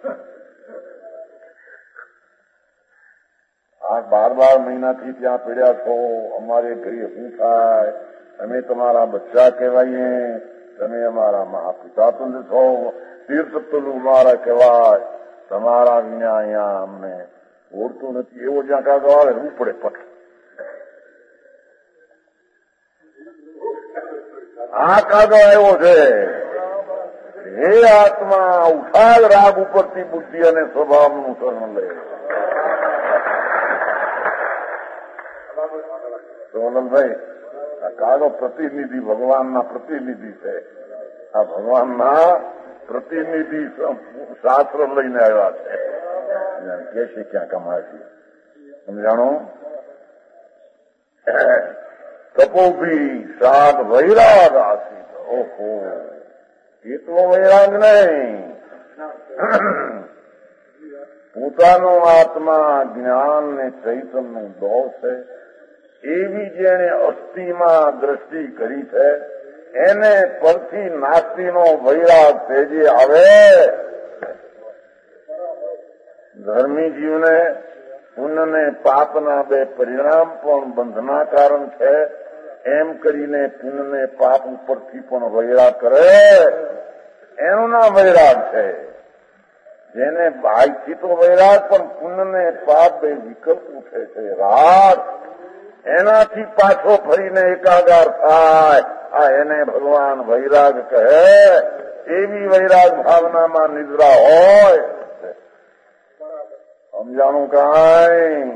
આ 12 મહિનાથી ત્યાં પીડ્યા છો. અમારે ઘરે શું થાય? અમે તમારા બચ્ચા કહેવાઈએ, તમે અમારા મહાપિતા તુલ્ય છો, તીર્થ તુલ્ય અમારા કહેવાય. તમારા વિના અહીંયા અમને ઓળતું નથી. એવો જ્યાં કાગો આવે હું પડે પટ. આ કાગો આવ્યો છે. હે આત્મા, ઉઠાલ રાગ ઉપરથી બુદ્ધિ અને સ્વભાવનું શરણ લે. સોનલભાઈ આ કાળો પ્રતિનિધિ ભગવાનના પ્રતિનિધિ છે. આ ભગવાનના પ્રતિનિધિ શાસ્ત્ર લઈને આવ્યા છે. કે છે ક્યાં કમાય છે સમજાણો. તપોભી સાત વૈરાગ આસી. ઓહો, એ તો વૈરાગ નહીં, પોતાનો આત્મા જ્ઞાન ને ચૈતન્ય દો છે એવી જેને અસ્થિમાં દ્રષ્ટિ કરી છે એને પરથી નાસ્તીનો વૈરાગ તેજે આવે. ધર્મી જીવને પુણ્ય ને પાપના બે પરિણામ પણ બંધના કારણ છે એમ કરીને પુણ્ય ને પાપ ઉપરથી પણ વૈરાગ કરે એનું નામ વૈરાગ છે. જેને બાહ્યથી તો વૈરાગ પણ પુણ્ય ને પાપ બે વિકલ્પ ઉઠે છે રાગ, એનાથી પાછો ફરીને એકાગાર થાય. આ એને ભગવાન વૈરાગ કહે. એવી વૈરાગ ભાવનામાં નિદ્રા હોય. સમજાણું કાંઈ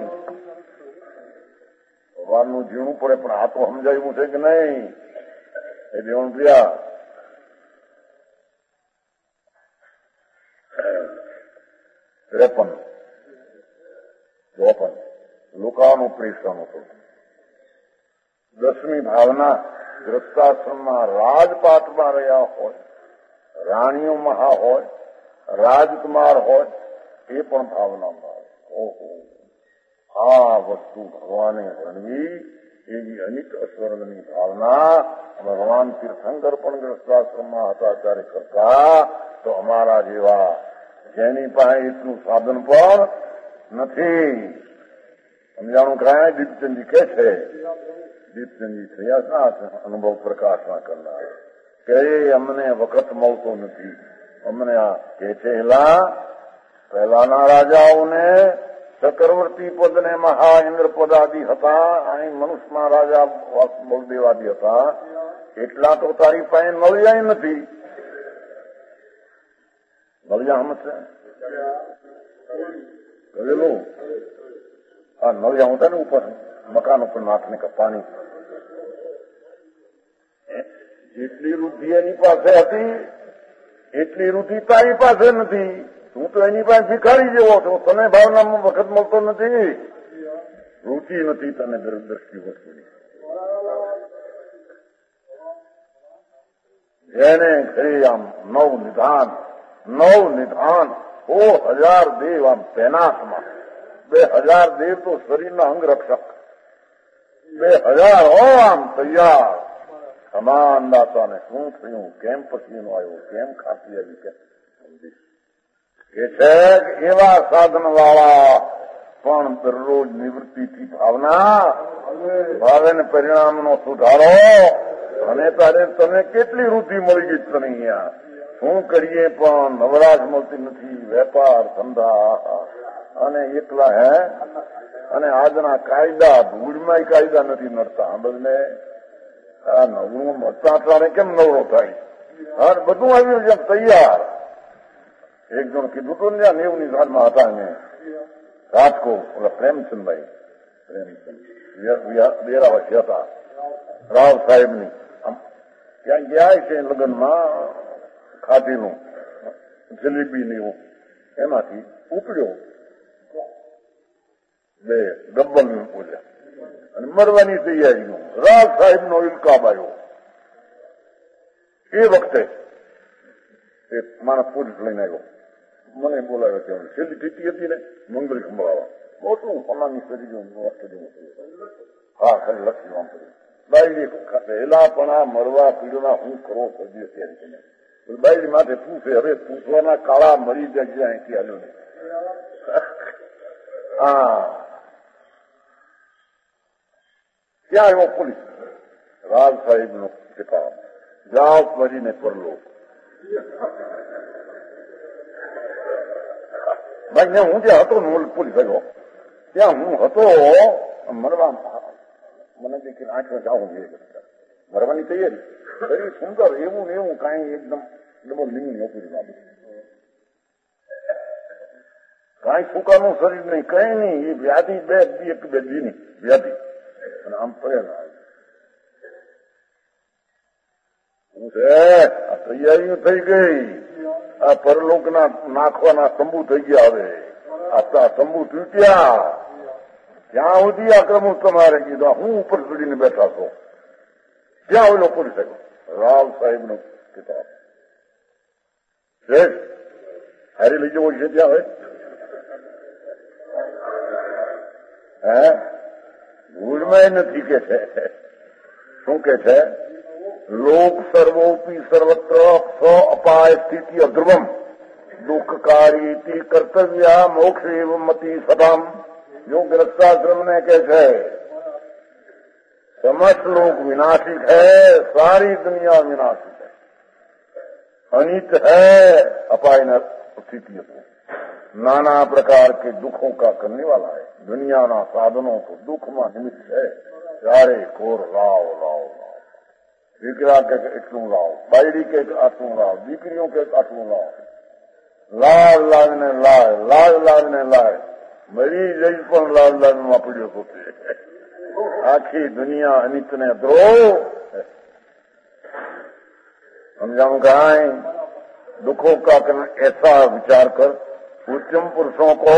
ભગવાનનું જીવવું પડે પણ આ તો સમજાયું છે કે નહીં? એ દેવણ પ્રિયા 53 લોકાનું પ્રેષણ હતું. 10મી ભાવના ગૃહસ્થાશ્રમમાં રાજપાટમાં રહ્યા હોય, રાણીઓ મહા હોય, રાજકુમાર હોય, એ પણ ભાવનામાં. ઓહો, આ વસ્તુ ભગવાને ગણવી એવી અનેક સ્વર્ગની ભાવના. ભગવાન તીર્થંકર પણ ગૃહસ્થાશ્રમમાં હતા ત્યારે કરતા તો અમારા જેવા જેની પાસે એટલું સાધન પણ નથી. સમજાણું કાંઈ દીપચંદજી કે છે. દીપચંદજી થયા અનુભવ પ્રકાશના કરનાર કે અમને વખત મળતો નથી. અમને આ કે છે પહેલાના રાજાઓને ચક્રવર્તી પદ ને મહા ઇન્દ્ર પદાદિ હતા. અહીં મનુષ્યમાં રાજા બળદેવાદી હતા. એટલા તો તારી પાસે નળિયા નથી. નળિયા સમજશે કરેલું આ નળિયા હોતા ને ઉપર મકાન ઉપર નાખને પાણી. જેટલી વૃદ્ધિ એની પાસે હતી એટલી વૃદ્ધિ તારી પાસે નથી. તું તો એની પાસે ભિખારી જેવો છો. તને ભાવનામાં વખત મળતો નથી. રુચિ નથી તને દ્રષ્ટિ વસ્તુની. જેને ઘરે આમ નવ નિધાન 1000 દેવ આમ તૈનાતમાં. 2000 દેવ તો શરીરના અંગરક્ષક. 2000 હો આમ તૈયાર. સમાન દાતાને શું થયું, કેમ પસીનો આવ્યો, કેમ ખાંસી આવી, કેમ સમજીશ કે છે. એવા સાધન વાળા પણ દરરોજ નિવૃત્તિથી ભાવના ભાવે ને પરિણામનો સુધારો. અને તારે તને કેટલી વૃદ્ધિ મળી ગઈ તને અહીંયા. શું કરીએ પણ નવરાશ મળતી નથી. વેપાર ધંધા અને એકલા અને આજના કાયદા ધૂળમાં કાયદા નથી નડતા. બદલે આ નવરું મળતા તારે કેમ નવરો થાય? હા, બધું આવ્યું છે તૈયાર. એક જણ કીધું હતું ને 90ની સાલમાં હતા ને રાજકોટ ઓલા પ્રેમચંદભાઈ બેરાવસી હતા રાવ સાહેબની. ત્યાં ગયા છે લગ્નમાં ખાધેલું જલેબી ને એવું એમાંથી ઉપડ્યો 2 ડબ્બલ બોલ્યા અને મરવાની તૈયારીનું રાવ સાહેબનો ઇલકાબ આવ્યો. એ વખતે એક માણસ પોલીસ લઈને આવ્યો. મને બોલાવ્યો છે. છેલ્લી ટીટી હતી ને મંગળી સંભળાવા મોટું સોનાની શરીર હા ખાલી લખ્યું આમ કર્યું. બાયડી પહેલા પણ આ મરવા પીડના હું કરો સર્જી અત્યારે બાયડી માથે પૂછે. હવે પૂછવાના કાળા મરી જાય અહીંથી હાલ્યો ને. હા ક્યાં આવ્યો પોલીસ? રાજ સાહેબ નો ઠેકાણો. જાઓ મરીને પરલો. ભાઈ હું જ્યાં હતો ને પોલીસ આવ્યો ત્યાં હું હતો મરવા. મને દેખીને 8 વાગે આવું મરવાની તૈયારી કરી. સુંદર એવું ને એવું કાંઈ એકદમ ડબલ લિંગ નોકરી બાબત કાંઈ સુકાનું શરીર નહીં, કઈ નહીં. એ વ્યાધિ બે દીની વ્યાધિ અને આમ પડેલા શું છે? આ તૈયારીઓ થઈ ગઈ. આ પરલોકના નાખવાના તંબુ થઈ ગયા. હવે આ તંબુ તૂટ્યા. ત્યાં સુધી આક્રમણ તમારે કીધું. હું ઉપર ચડીને બેઠા છો. ત્યાં ઓલો કરી શક્યો. રાવ સાહેબનો કિતાબ હારી લઈ જવો છે. ત્યાં હોય ભૂલમાં નથી કે છે. શું કે છે? લોક સર્વોપી સર્વત્ર સ્વ અપાય સ્થિતિ અધ્રુવમ દુઃખકારી કર્તવ્ય મોક્ષ એવ મતી સદામ. જો ગ્રસ્તાશ્રમ ને કે છે समस्त लोग विनाशिक है, सारी दुनिया विनाशिक है, अनित है, अपाय स्थिति नाना प्रकार के दुखों का करने वाला है. दुनियाना साधनों को दुख में निमित्त है. चारे कोर लाओ लाओ लाओ, દીકરા કે એટલું લાવો, બાયડી કે આટલું લાવો, દીકરીઓ કે આટલું લાવો, લાવ લાવીને લાય, લાવ લાવીને લાય, મરી જઈ પણ લાવ લાવીમાં પડ્યો તો આખી દુનિયા અનિત ને દ્રોહ. समझाऊं कहा दुखों का ऐसा विचार कर उच्चम पुरुषों को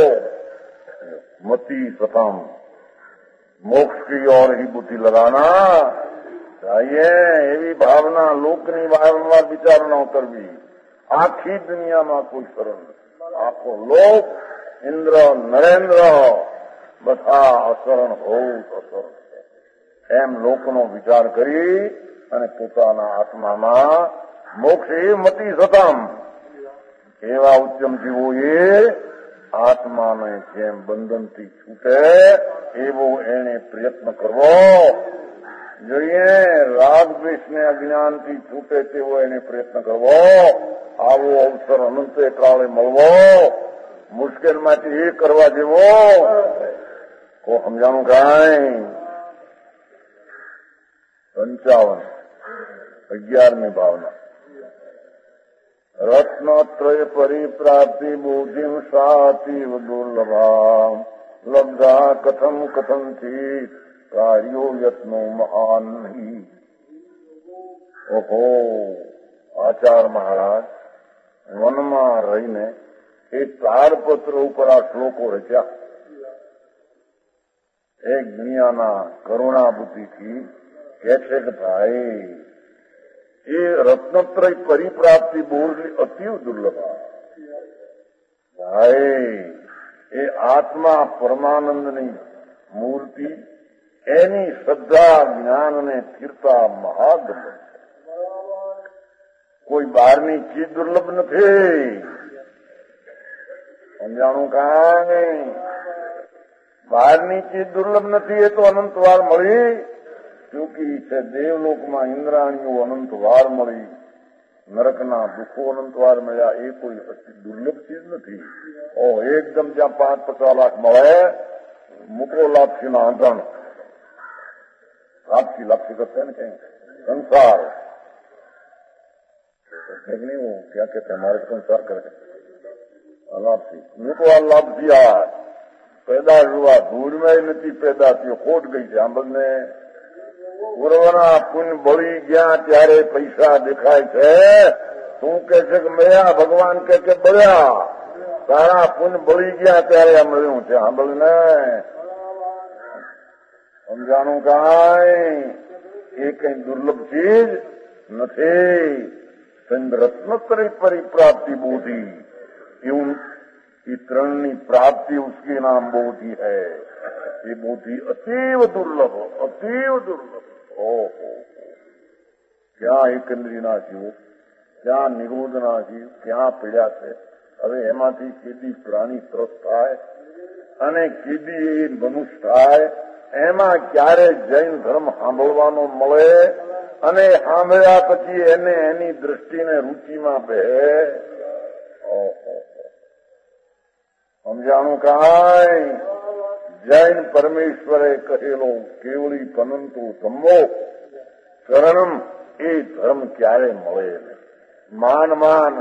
मति सतम मोक्ष की ओर ही बुद्धि लगाना चाहिए. એવી ભાવના લોકની વારંવાર વિચારણા કરવી. આખી દુનિયામાં કોઈ સરળ નથી. આખો લોક ઇન્દ્ર નરેન્દ્ર બધા અસરણ હોવું અસરણ છે એમ લોકનો વિચાર કરી અને પોતાના આત્મામાં મોક્ષ એ મતિ સતમ એવા ઉચ્ચમ જીવોએ આત્માને જેમ બંધનથી છૂટે એવો એને પ્રયત્ન કરવો જોઈએ. રાગ દ્વેષને અજ્ઞાનથી છૂટે તેવો એને પ્રયત્ન કરવો. આવો અવસર અનંતે કાળે મળવો મુશ્કેલમાંથી એ કરવા જેવો કો સમજાણું કાંઈ. 55 11મી ભાવના રત્નત્રય પરિપ્રાપ્તિ બુદ્ધિ સાતીવ દુર્લભા લબ્ધા કથમ કથનથી કાર્યો યત્નો મહાન. ઓહો, આચાર મહારાજ વનમાં રહીને એ તાડપત્ર ઉપર આ શ્લોકો રચ્યા. એક દુનિયાના કરુણાબુદ્ધિથી કે છે કે ભાઈ એ રત્નત્રય પરિપ્રાપ્તિ બોલની અતિ દુર્લભ. ભાઈ એ આત્મા પરમાનંદની મૂર્તિ એની શ્રદ્ધા જ્ઞાન અને સ્થિરતા મહાદુર્લભ છે. કોઈ બહારની ચીજ દુર્લભ નથી. સમજાણું કાંઈ. બહારની ચીજ દુર્લભ નથી. એ તો અનંત વાર મળી ચૂકી છે. દેવલોકમાં ઇન્દ્રાણીઓ અનંત વાર મળી, નરકના દુઃખો અનંત વાર મળ્યા. એ કોઈ દુર્લભ ચીજ નથી. એકદમ જ્યાં 5-50 લાખ મળે મૂકો લાપસી ના આંધણ લાપસી કરશે ને કઈ સંસાર नहीं वो क्या कहते हैं हमारे संसार करे लापसी મૂકો આ લાપસી આ પેદા हुआ धूल में નથી પેદા થયો, ખોટ ગઈ છે. આમ બધને પૂર્વના પુણ્ય બળી ગયા ત્યારે પૈસા દેખાય છે. શું કે છે કે મેયા ભગવાન કે બળ્યા તારા પુણ્ય બળી ગયા ત્યારે આ મળ્યું છે. સાંભળને સમજાણું કાંઈ. એ કઈ દુર્લભ ચીજ નથી. રત્નત્રય પરિપ્રાપ્તિ બોધી એવું ये ત્રણની પ્રાપ્તિ उसके नाम बोधि है. ये बोधि अतीव दुर्लभ, अतीव दुर्लभ. ओहो, ક્યાં એકંદરીના જીવો, ક્યાં નિરોધના જીવ, ક્યાં પીડ્યા છે. હવે એમાંથી કેદી પ્રાણી ત્રસ્ત થાય અને કેદી એ મનુષ્ય થાય. એમાં ક્યારે જૈન ધર્મ સાંભળવાનો મળે અને સાંભળ્યા પછી એને એની દ્રષ્ટિને રુચિમાં બેહે. ઓહો, સમજાણું કાંઈ. જૈન પરમેશ્વરે કહેલો કેવળી પનંતુ ધમ્મો શરણમ એ ધર્મ ક્યારે મળે નહીં. માન માન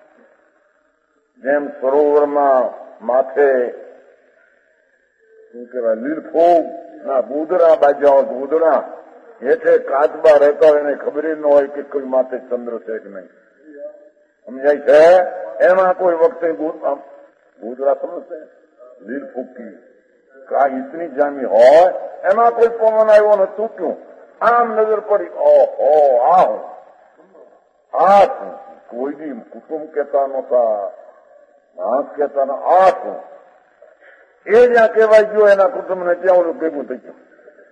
જેમ સરોવરમાં માથે શું કહેવાય લીલફોગ ના ગોદડા બાજ્યા ગોદડા હેઠે કાચબા રહેતા હોય એને ખબર ન હોય કે કોઈ માથે ચંદ્ર છે કે નહીં. સમજાય છે? એમાં કોઈ વખતે ગોધરા સમજશે લીલ ફૂકી કા ઇતની જામી હોય એમાં કોઈ પવન આવ્યો ને તૂટ્યું, આમ નજર પડી, ઓહો આ હું આ છું. કોઈ બી કુટુંબ કહેતા નહોતા, માણસ કહેતા ન, આ છું. એ જ્યાં કહેવાય ગયો એના કુટુંબને ત્યાં ઓલું ભેગું થઈ ગયું.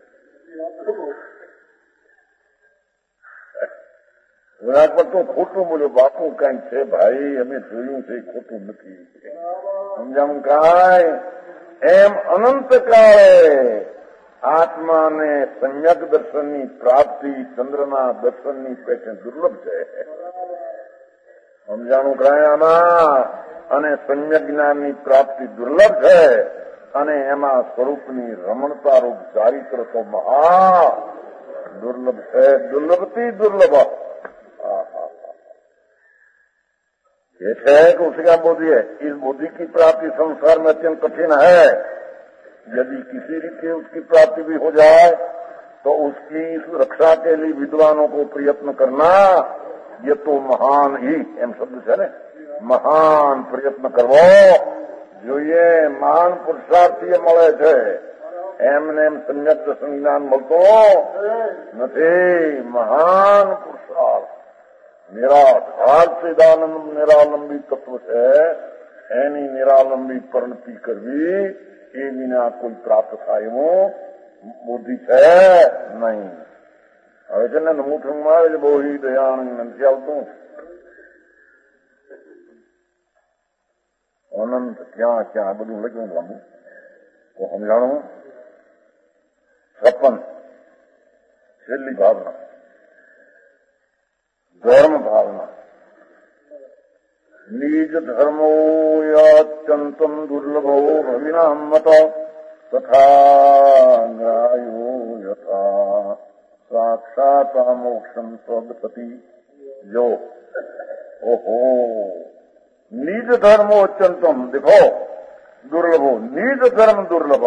વિરાટ પર તું ખોટું બોલ્યો, બાપુ કઈક છે ભાઈ, અમે જોયું છે ખોટું નથી. સમજાણું કાંઈ? એમ અનંત કાળે આત્માને સમ્યક દર્શનની પ્રાપ્તિ ચંદ્રના દર્શનની પેટે દુર્લભ છે. સમજાણું કાંઈ આમાં? અને સમ્યક જ્ઞાનની પ્રાપ્તિ દુર્લભ છે, અને એમાં સ્વરૂપની રમણતા રૂપ ચારિત્ર તો મહા दुर्लभ है, दुर्लभती दुर्लभ। ये है कि उसकी क्या बुद्धि है? इस बुद्धि की प्राप्ति संसार में अत्यंत कठिन है। यदि किसी रीति उसकी प्राप्ति भी हो जाए तो उसकी रक्षा के लिए विद्वानों को प्रयत्न करना ये तो महान ही एम शब्द है ने, महान प्रयत्न करवो જોઈએ। મહાન પુરુષાર્થી મળે છે, એમને એમ સમ્યક દર્શન જ્ઞાન મળતો નથી। મહાન પુરુષાર્થ નિરાધાર ચિદાનંદ નિરાલંબી તત્વ છે, એની નિરાલંબી પરિણતિ કરવી એ વિના કોઈ પ્રાપ્ત થાય એવું બુદ્ધિ છે નહીં। હવે છે ને નમુઠુંગમાં આવે છે બહુ દયાનંદ નથી આવતું। અનંત ક્યાં ક્યાં બધું લખ્યું લાંબુ તો સમજાણું। 56 છેલ્લી ભાવના ધર્મ ભાવના। નિજ ધર્મો યત્યંતમ દુર્લભો ભવિના મત તથા ગ્રાયો યથા સાક્ષાત મોક્ષમ સ્વગતિ। જો ઓહો निज धर्मो अत्यंतम, देखो दुर्लभो, निज धर्म दुर्लभ।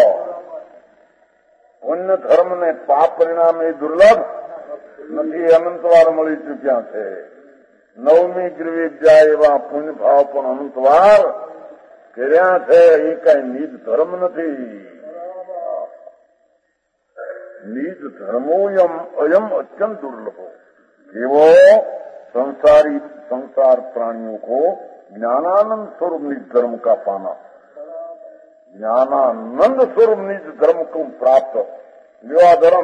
पुण्य धर्म ने पाप परिणाम એ દુર્લભ નથી, અનંતવાર મળી ચૂક્યા છે। નવમી ગ્રીવી જાય એવા પુણ્ય ભાવ પણ અનંતવાર કર્યા છે, એ કઈ નિજ ધર્મ નથી। નિજ ધર્મો અયમ અત્યંત दुर्लभो। એવો संसार प्राणियों को ज्ञानानंद स्वरूप निज धर्म का पाना, ज्ञानानंद स्वरूप निज धर्म को प्राप्त विवाह धर्म।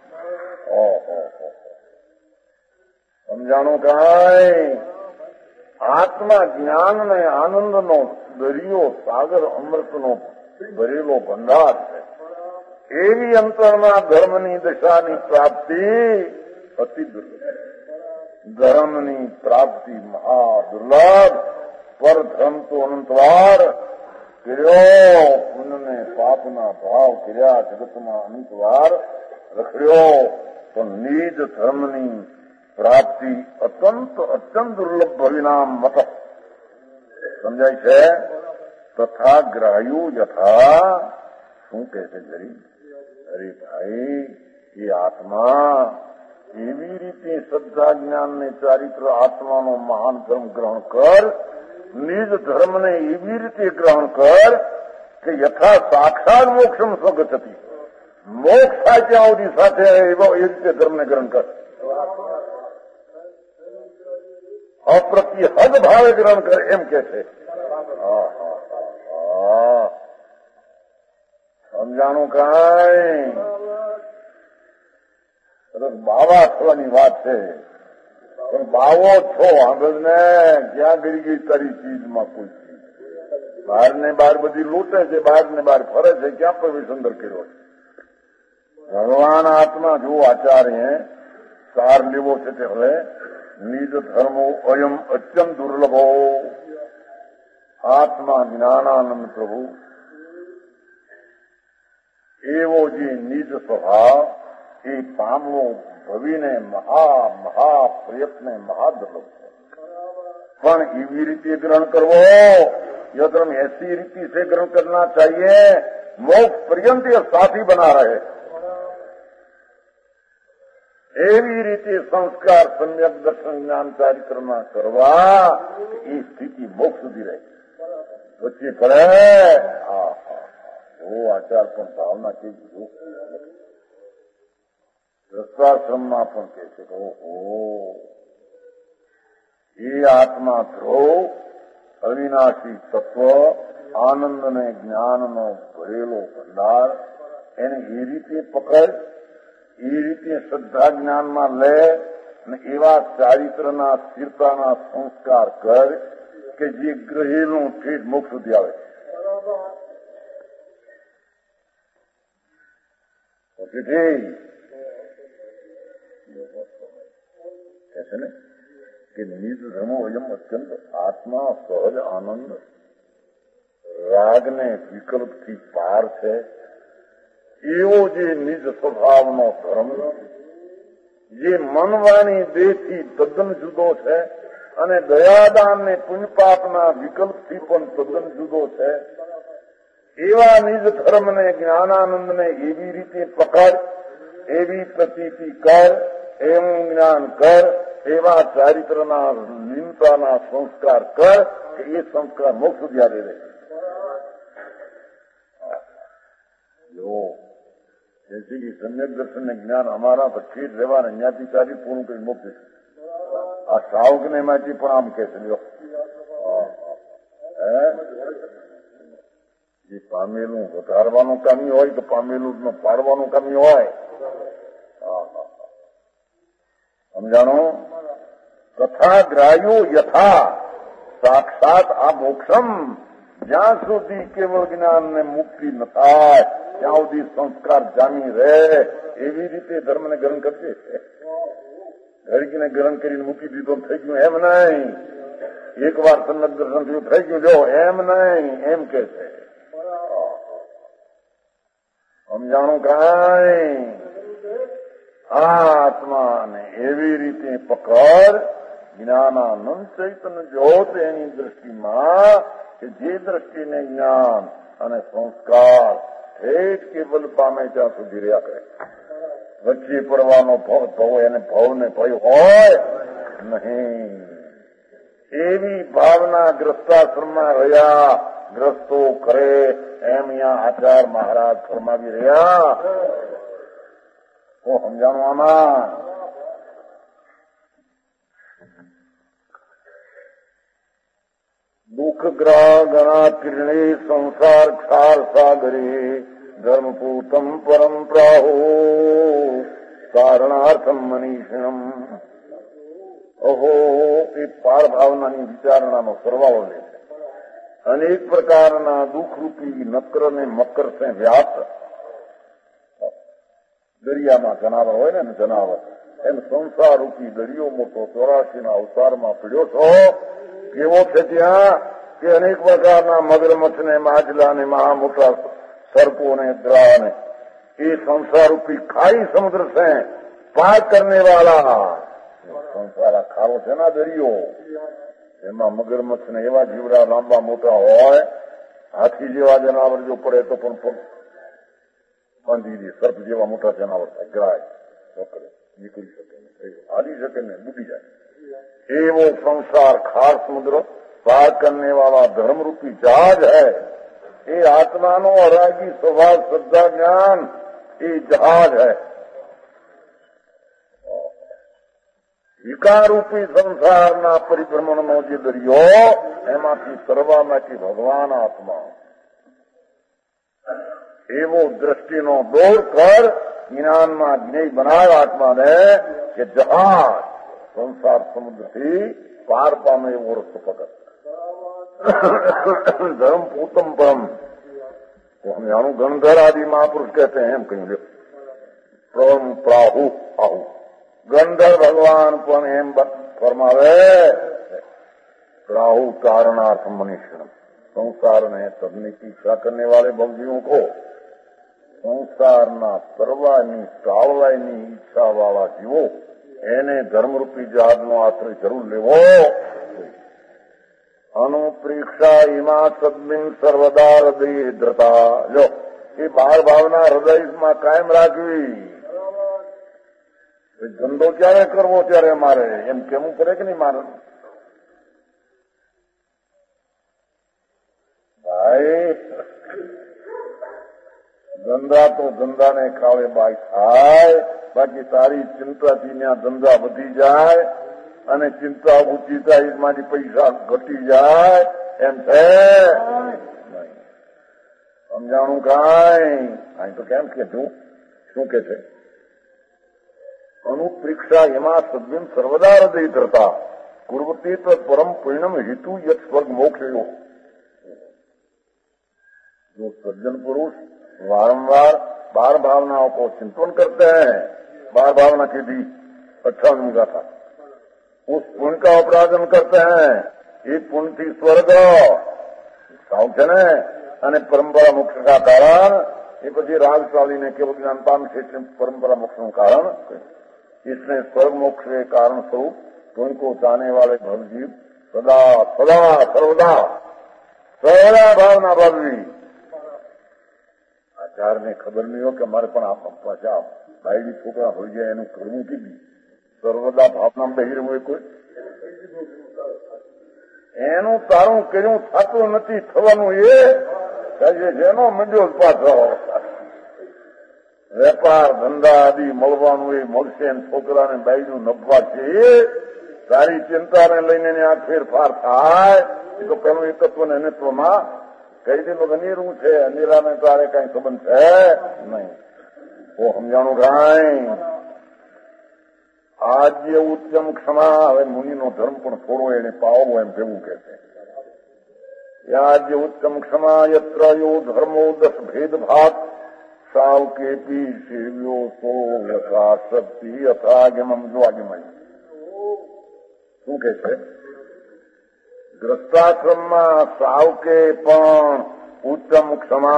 समझाणो काई आत्मा ज्ञान ने आनंद नो दरियो सागर अमृत नो भरेलो भंडार है। एवी अंतरमा धर्मनी दशानी प्राप्ति अति दुर्लभ। ધર્મની પ્રાપ્તિ મહા દુર્લભ, પર ધર્મ તો અનંતવાર કર્યો, પુણ્યને પાપના ભાવ કર્યા, જગતમાં અનંતવાર રખડ્યો, તો નિજ ધર્મની પ્રાપ્તિ અત્યંત દુર્લભ ભવિનામ મત। સમજાય છે? તથા ગ્રાહ્યુ યથા, શું કહે છે ગરીબ? અરે ભાઈ એ આત્મા એવી રીતે શ્રદ્ધા જ્ઞાન ને ચારિત્ર આત્માનો મહાન ધર્મ ગ્રહણ કર, નિજ ધર્મ ને એવી રીતે ગ્રહણ કર કે યથા સાક્ષાત મોક્ષમ સ્વગતિ, મોક્ષ થાય ત્યાં સુધી સાથે એવો એ રીતે ધર્મને ગ્રહણ કર, અપ્રતિહદ ભાવે ગ્રહણ કર, એમ કે છે। સમજાણું કાંઈ? બાવા થવાની વાત છે, પણ બાવો છો આગળને ક્યાં ગઈ ગઈ તારી ચીજમાં કોઈ ચીજ? બહાર ને બહાર બધી લૂંટે છે, બહાર ને બહાર ફરે છે, ક્યાં પ્રવેશ અંદર કર્યો છે? ભગવાન આત્મા જો આચાર્ય સાર લેવો છે તે હવે નિજ ધર્મો અયમ અત્યંત દુર્લભો। આત્મા જ્ઞાનાનંદ પ્રભુ એવો જે નિજ સ્વભાવ એ પામવો ભવિને મહા મહા પ્રયત્ન મહાદુર્લભ છે। પણ એવી રીતે ગ્રહણ કરવો, यह ऐसी रीति से ग्रहण करना चाहिए मोक्ष पर्यंत ये साथी बना रहे। એવી રીતે સંસ્કાર સમ્યક દર્શન જ્ઞાન ચારિત્રમાં કરવા એ સ્થિતિ મોક્ષ સુધી રહે. વચ્ચે પડે આચાર પણ ભાવના કેવી જો રસ્તાશ્રમમાં પણ કહે છે કે ઓહો એ આત્મા ધ્રુવ અવિનાશી તત્વ આનંદ અને જ્ઞાનનો ભરેલો ભંડાર એને એ રીતે પકડ, એ રીતે શ્રદ્ધા જ્ઞાનમાં લે અને એવા ચારિત્રના સ્થિરતાના સંસ્કાર કર કે જે ગ્રહેલું ઠેઠ મોક્ષ સુધી આવે. છે ને કે નિજ ધર્મો અયમ અત્યંત આત્મા સહજ આનંદ રાગને વિકલ્પથી પાર છે એવો જે નિજ સ્વભાવનો ધર્મ જે મનવાણી દેહથી તદ્દન જુદો છે અને દયાદાન ને પુણ્યપાપના વિકલ્પથી પણ તદ્દન જુદો છે એવા નિજ ધર્મને જ્ઞાનાનંદને એવી રીતે પકડ, એવી પ્રતીતિ કર, એવું જ્ઞાન કર, એવા ચારિત્રના લીનતાના સંસ્કાર કર કે એ સંસ્કાર મોક્ષ સુધી આવી રહે. જો जैसे कि सम्यक दर्शन ने ज्ञान हमारा बच्चे રહેવા ને ત્યાંથી સારી પૂરું કરી મોકલે આ શ્રાવક ને એમાંથી પણ આમ કે છે જે પામેલું વધારવાનું કામી હોય કે પામેલું પાડવાનું કામી હોય. સમજાણો? તથા ગ્રાહ્યો યથા સાક્ષાત આ મોક્ષમ જ્યાં સુધી કેવળ જ્ઞાન ને મુક્તિ ન થાય ત્યાં સુધી સંસ્કાર જામી રહે એવી રીતે ધર્મને ગ્રહણ કરશે. ઘડીને ગ્રહણ કરીને મૂકી દીધો થઈ ગયું એમ નહીં. એક વાર સન્નત દર્શન થયું થઈ ગયું જો એમ નહીં એમ કે છે. સમજાણું કાંઈ આત્માને એવી રીતે પકડ જ્ઞાનાનંદ ચૈતન્ય જ્યોત એની દ્રષ્ટિમાં કે જે દ્રષ્ટિને જ્ઞાન અને સંસ્કાર ઠેઠ કેવલ પામે ત્યાં સુધી રહ્યા કરે. વચ્ચે પડવાનો ભવ એને ભવને ભય હોય નહીં. એવી ભાવના ગ્રસ્તાશ્રમમાં રહ્યા ગ્રસ્તો કરે એમ અહીંયા આચાર મહારાજ ફરમાવી રહ્યા. સમજાણું આમાં? દુઃખગ્રહ ગણા કિરણે સંસાર ક્ષાર સાગરે ધર્મપૂતમ પરમ પ્રાહો કારણાર્થમ મનીષિણમ. ઓહો એ પાર ભાવનાની વિચારણાનો સરવાળો લે છે. અનેક પ્રકારના દુઃખરૂપી નક્ર ને મકર છે વ્યાપ્ત. દરિયામાં જનાવર હોય ને જનાવર એમ સંસાર રૂપી દરિયો મોટો 84 ના અવતારમાં પડ્યો છો. કેવો છે ત્યાં કે અનેક પ્રકારના મગરમચ્છ ને માછલા ને મહા મોટા સર્પો ને દ્રા ને એ સંસાર રૂપી ખાઈ સમુદ્ર છે પાર કરને વાળા. સંસાર ખારો છે ના દરિયો એમાં મગરમચ્છ ને એવા જીવડા લાંબા મોટા હોય. હાથી જેવા જનાવર જો પડે તો પણ બાંધી દે. સર્પ જેવા મોટા જનાવર થાય ગાય પકડે નીકળી શકે નહીં, હાલી શકે ને ડૂબી જાય. એવો સંસાર ખાર સમુદ્ર પાર કરને વાળા ધર્મરૂપી જહાજ है. એ આત્માનો અરાગી સ્વભાવ શ્રદ્ધા જ્ઞાન એ જહાજ है. વિકારરૂપી સંસારના પરિભ્રમણનો જે દરિયો એમાંથી તરવામાંથી ભગવાન આત્મા એવો દ્રષ્ટિનો દોર કર જ્ઞાનમાં જ્ઞેય બનાવ આત્માને કે જહાજ સંસાર સમુદ્રથી પાર પામે એવો રસ્તો પકડ. धर्म पूतम परम तो हम जानो गणधर आदि महापुरुष कहते हैं. हम कहेंगे परम प्राहु आहु गणधर भगवान पण एम फरमावे प्राहु कारणार्थ मनुष्य संसार में तबनी की इच्छा करने वाले भक्तियों को संसाરના તરવાની ટાળવાની ઈચ્છા વાળા જીવો એને ધર્મરૂપી જહાજનો આશ્રય જરૂર લેવો. અનુપ્રેક્ષા ઇમા સદમિન સર્વદા હૃદય ધ્રતા. જો એ બાળ ભાવના હૃદયમાં કાયમ રાખવી. ધંધો ક્યારે કરવો ત્યારે મારે એમ કેવું પડે કે નહીં મારે? ભાઈ ધંધા તો ધંધાને કાળે બાય થાય, બાકી તારી ચિંતાથી ત્યાં ધંધા વધી જાય અને ચિંતા ઊંચી થાય એમાંથી પૈસા ઘટી જાય એમ છે? સમજાણું કાંઈ? અહીં તો કેમ કે શું કે છે? અનુપ્રેક્ષા એમાં સદ્વિન સર્વદા હૃદય ધરતા કુર્વતી પરમ પરિણમ હેતુ યત સ્વર્ગ મોક્ષ. जो सज्जन पुरुष वारंवार बार भावनाओं को चिंतन करते हैं, बार भावना की दी 58 का था, उस पुण्य का अपराधन करते हैं. ये पुण्य थी स्वर्ग साउथ है ने અને પરંપરા મોક્ષ का कारण એ પછી राजशाली ने केवल ज्ञानपान क्षेत्र में परंपरा मोक्ष कारण इसने स्वर्ग मोक्ष के कारण स्वरूप पुण्य को चाहने वाले भवजीव सदा सदा सर्वदा सर्वदा भावना भावी. આચાર્યને ખબર નહીં હોય કે અમારે પણ આ પાછા બાયડી છોકરા હોય જાય એનું કરવું કીધું સર્વદા ભાવના બહિર હોય કોઈ એનું તારું કર્યું થતું નથી થવાનું એ જેનો મંજો પાછો વેપાર ધંધા આદિ મળવાનું એ મળશે એમ છોકરાને બાયડું નભવા છે એ તારી ચિંતાને લઈને આ ફેરફાર થાય એ તો પેલું એકત્વ ને અનિત્વમાં કઈ દીધું અનેરું છે, અનેરાને તારે કઈ સંબંધ છે નહીં. તો સમજાણું કાંઈ? આજે ઉત્તમ ક્ષમા. હવે મુનિનો ધર્મ પણ થોડો એને પાવવો એમ કેવું કે છે. આજે ઉત્તમ ક્ષમા યત્ર યો ધર્મો 10 ભેદભાગ સાવ કેપી સેવ્યો સો યથા શક્તિ યથાગમમ દ્વાગમય. શું કે છે? ગ્રસ્તાશ્રમમાં સાવકે પણ ઉત્તમ ક્ષમા,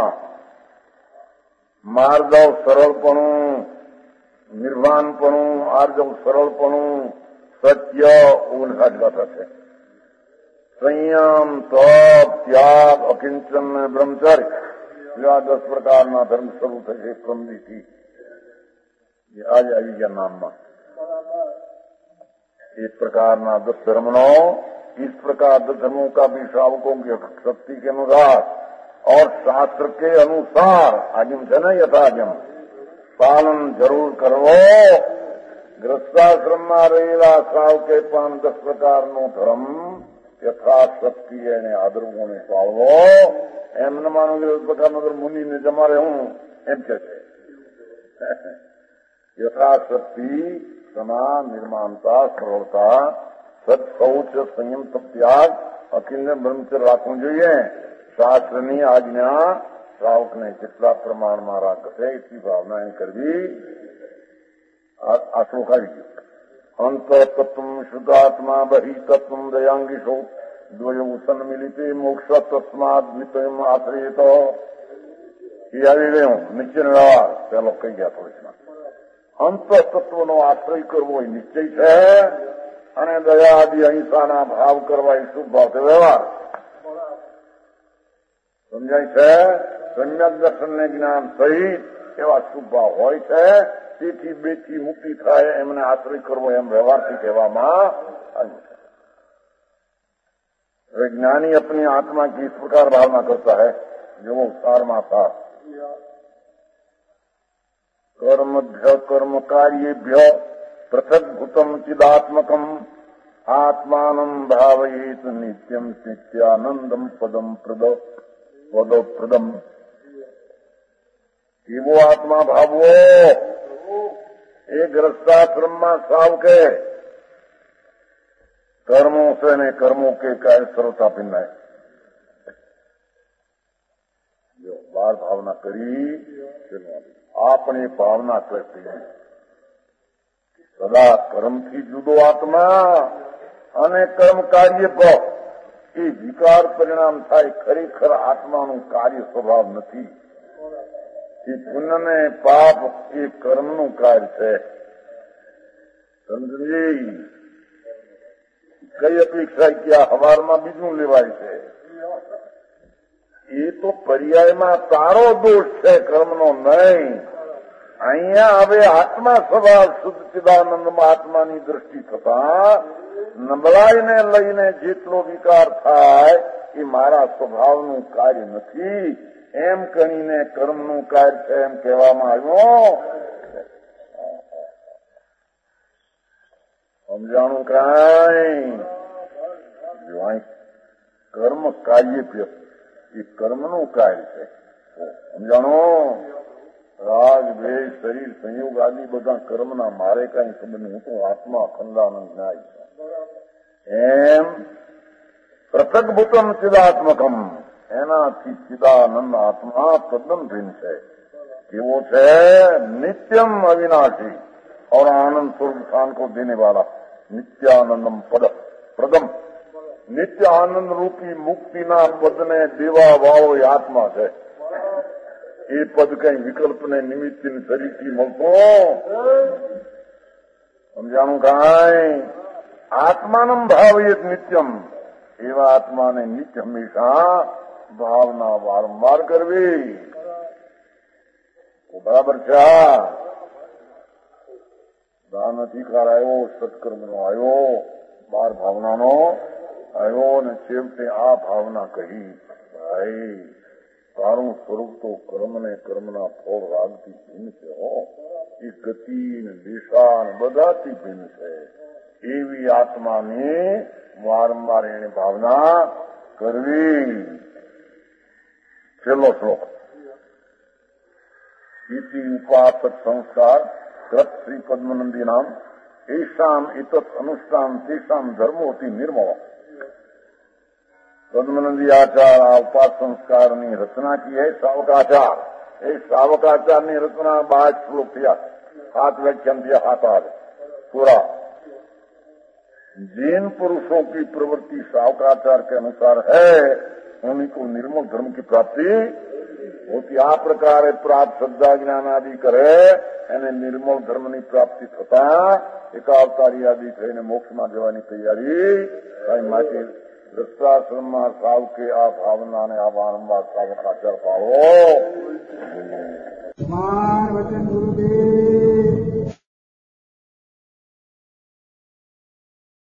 માર્દવ સરળપણું, નિર્વાણપણું, આર્જવ સરળપણું, સત્ય ઉલ્હાજગત છે. સંયમ, તપ, ત્યાગ, અકિંચન, બ્રહ્મચર્ય એવા 10 પ્રકારના ધર્મ શરૂ થશે ક્રમદીથી. આજે આવી ગયા નામમાં. इस प्रकार 10 धर्मों, इस प्रकार 10 धर्मों का भी श्रावकों की शक्ति के अनुसार और शास्त्र के अनुसार आगम है न यथागम पालन जरूर करवो. ग्रस्ताश्रम में रहेला श्रावके पण 10 प्रकारનો ધર્મ યથાશક્તિ એને આદરવો ને પાળવો. એમ ન માનો કે 10 પ્રકારનો ધર્મ મુનિને જમારે હું એમ કે છે. યથાશક્તિ क्षमा, निर्माणता, सरलता, सत, शौच, संयम, तप, त्याग, अखिल ब्रह्मचर्य રાખવું જોઈએ. શાસ્ત્રની આજ્ઞા શ્રાવકને જેટલા પ્રમાણમાં રાખશે એટલી ભાવના એની કરવી. આ શ્લોક આવી ગયો. અંતઃતત્વં શુદ્ધાત્મા બહિઃતત્વં દયાંગીશો દ્વયો સન્મિલિતે મોક્ષ તસ્માદ દ્વિતયમ આશ્રયેત. એ આવી રહ્યું નિશ્ચય વ્યવહાર પેલો કહી ગયા થોડીમાં. અંતઃતત્વનો આશ્રય કરવો એ નિશ્ચય છે અને દયા આદિ અહિંસાના ભાવ કરવા એ શુભ ભાવ છે વ્યવહાર. સમજાય છે? સમ્યક દર્શનને જ્ઞાન સહિત એવા શુભ ભાવ હોય છે. તેથી બેથી મુક્તિ થાય એમને આશ્રય કરવો એમ વ્યવહારથી કહેવામાં આવ્યું છે. ज्ञानी अपनी आत्मा की इस प्रकार भावना करता है जो वो सारमा था. कर्मभ्य कर्म कार्येभ्य पृथग्भूतम चिदात्मकम आत्मानं भावयेत नित्यम नित्यानंदम पदम प्रदम. वो आत्मा भावो एक ग्रस्ताश्रम में साव के कर्मों से ने कर्मों के कार्य सरलता भिन्न है. जो बार भावना करी आपने भावना करती है सदा कर्म थी जुदो आत्मा અને કર્મ કાર્ય પર એ વિકાર પરિણામ થાય. ખરેખર આત્માનું કાર્ય સ્વભાવ નથી. એ પુણ્ય ને પાપ એ કર્મનું કાર્ય છે. સમજી? કઈ અપેક્ષા કે આ હવારમાં બીજું લેવાય છે? એ તો પર્યાયમાં તારો દોષ છે, કર્મનો નહીં. અહીંયા હવે આત્મા સ્વભાવ શુદ્ધ ચિદાનંદમાં આત્માની દ્રષ્ટિ થતા નબળાઈને લઈને જેટલો વિકાર થાય એ મારા સ્વભાવનું કાર્ય નથી એમ કહીને કર્મનું કાર્ય છે એમ કહેવામાં આવ્યું. સમજાણું કાંઈ કર્મ કાર્ય એ કર્મનું કાર્ય છે. સમજાણું? રાગ દ્વેષ શરીર સંયોગ આદિ બધા કર્મના મારે કઈ સંબંધ હું તો આત્મા અખંડાનંદ ન્યાય એમ પૃથક્ભૂતમ ચિદાત્મકમ એનાથી ચિદાનંદ આત્મા તદ્દન ભિન્ન છે. કેવો છે? નિત્યમ અવિનાશી और आनंद स्वरूप स्थान को देने वाला नित्यानंदम पद प्रदम नित्य आनंद रूपी मुक्तिना पदने देवा વાળો એ આત્મા છે. એ પદ કઈ વિકલ્પને નિમિત્ત શરીરથી મળતો સમજાણું કાંઈ? આત્માનમ ભાવયત નિત્યમ એવા આત્માને નિત્ય હંમેશા ભાવના વારંવાર કરવી. બરાબર છે. દાન અધિકાર આવ્યો, સત્કર્મનો આવ્યો, 12 ભાવનાનો આવ્યો અને છેવટે આ ભાવના કહી ભાઈ તારું સ્વરૂપ તો કર્મને કર્મના ફળ રાગથી ભિન્ન છે. એ ગતિ ને દિશા ને બધાથી ભિન્ન છે. એવી આત્માની વારંવાર એને ભાવના કરવી. છેલ્લો શ્લોક. ઇતિ ઉપાસક સંસ્કાર कृत श्री पद्मनंदी नाम ऐशाम इतत अनुष्ठान तेषाम धर्मोति निर्मो. पद्मनंदी आचार उपास संस्कार ની રચના की है સાવકાચાર. એ સાવકાચારની રચના 12 શ્લોક થયા, 7 व्याख्यान दिया, 7 आज पूरा. जिन पुरुषों की प्रवृत्ति सावकाचार के अनुसार है उन्हीं को निर्मल धर्म की प्राप्ति होती. આ પ્રકારે પ્રાપ્ત શ્રદ્ધા જ્ઞાન આદિ કરે એને નિર્મળ ધર્મની પ્રાપ્તિ થતા એકાવતારી આદિ થઈને મોક્ષમાં જવાની તૈયારી થાય. માટે દ્રષ્ટાશ્રમમાં સાવ કે આ ભાવનાને આ વારંવાર સાવકાચાર પાડો.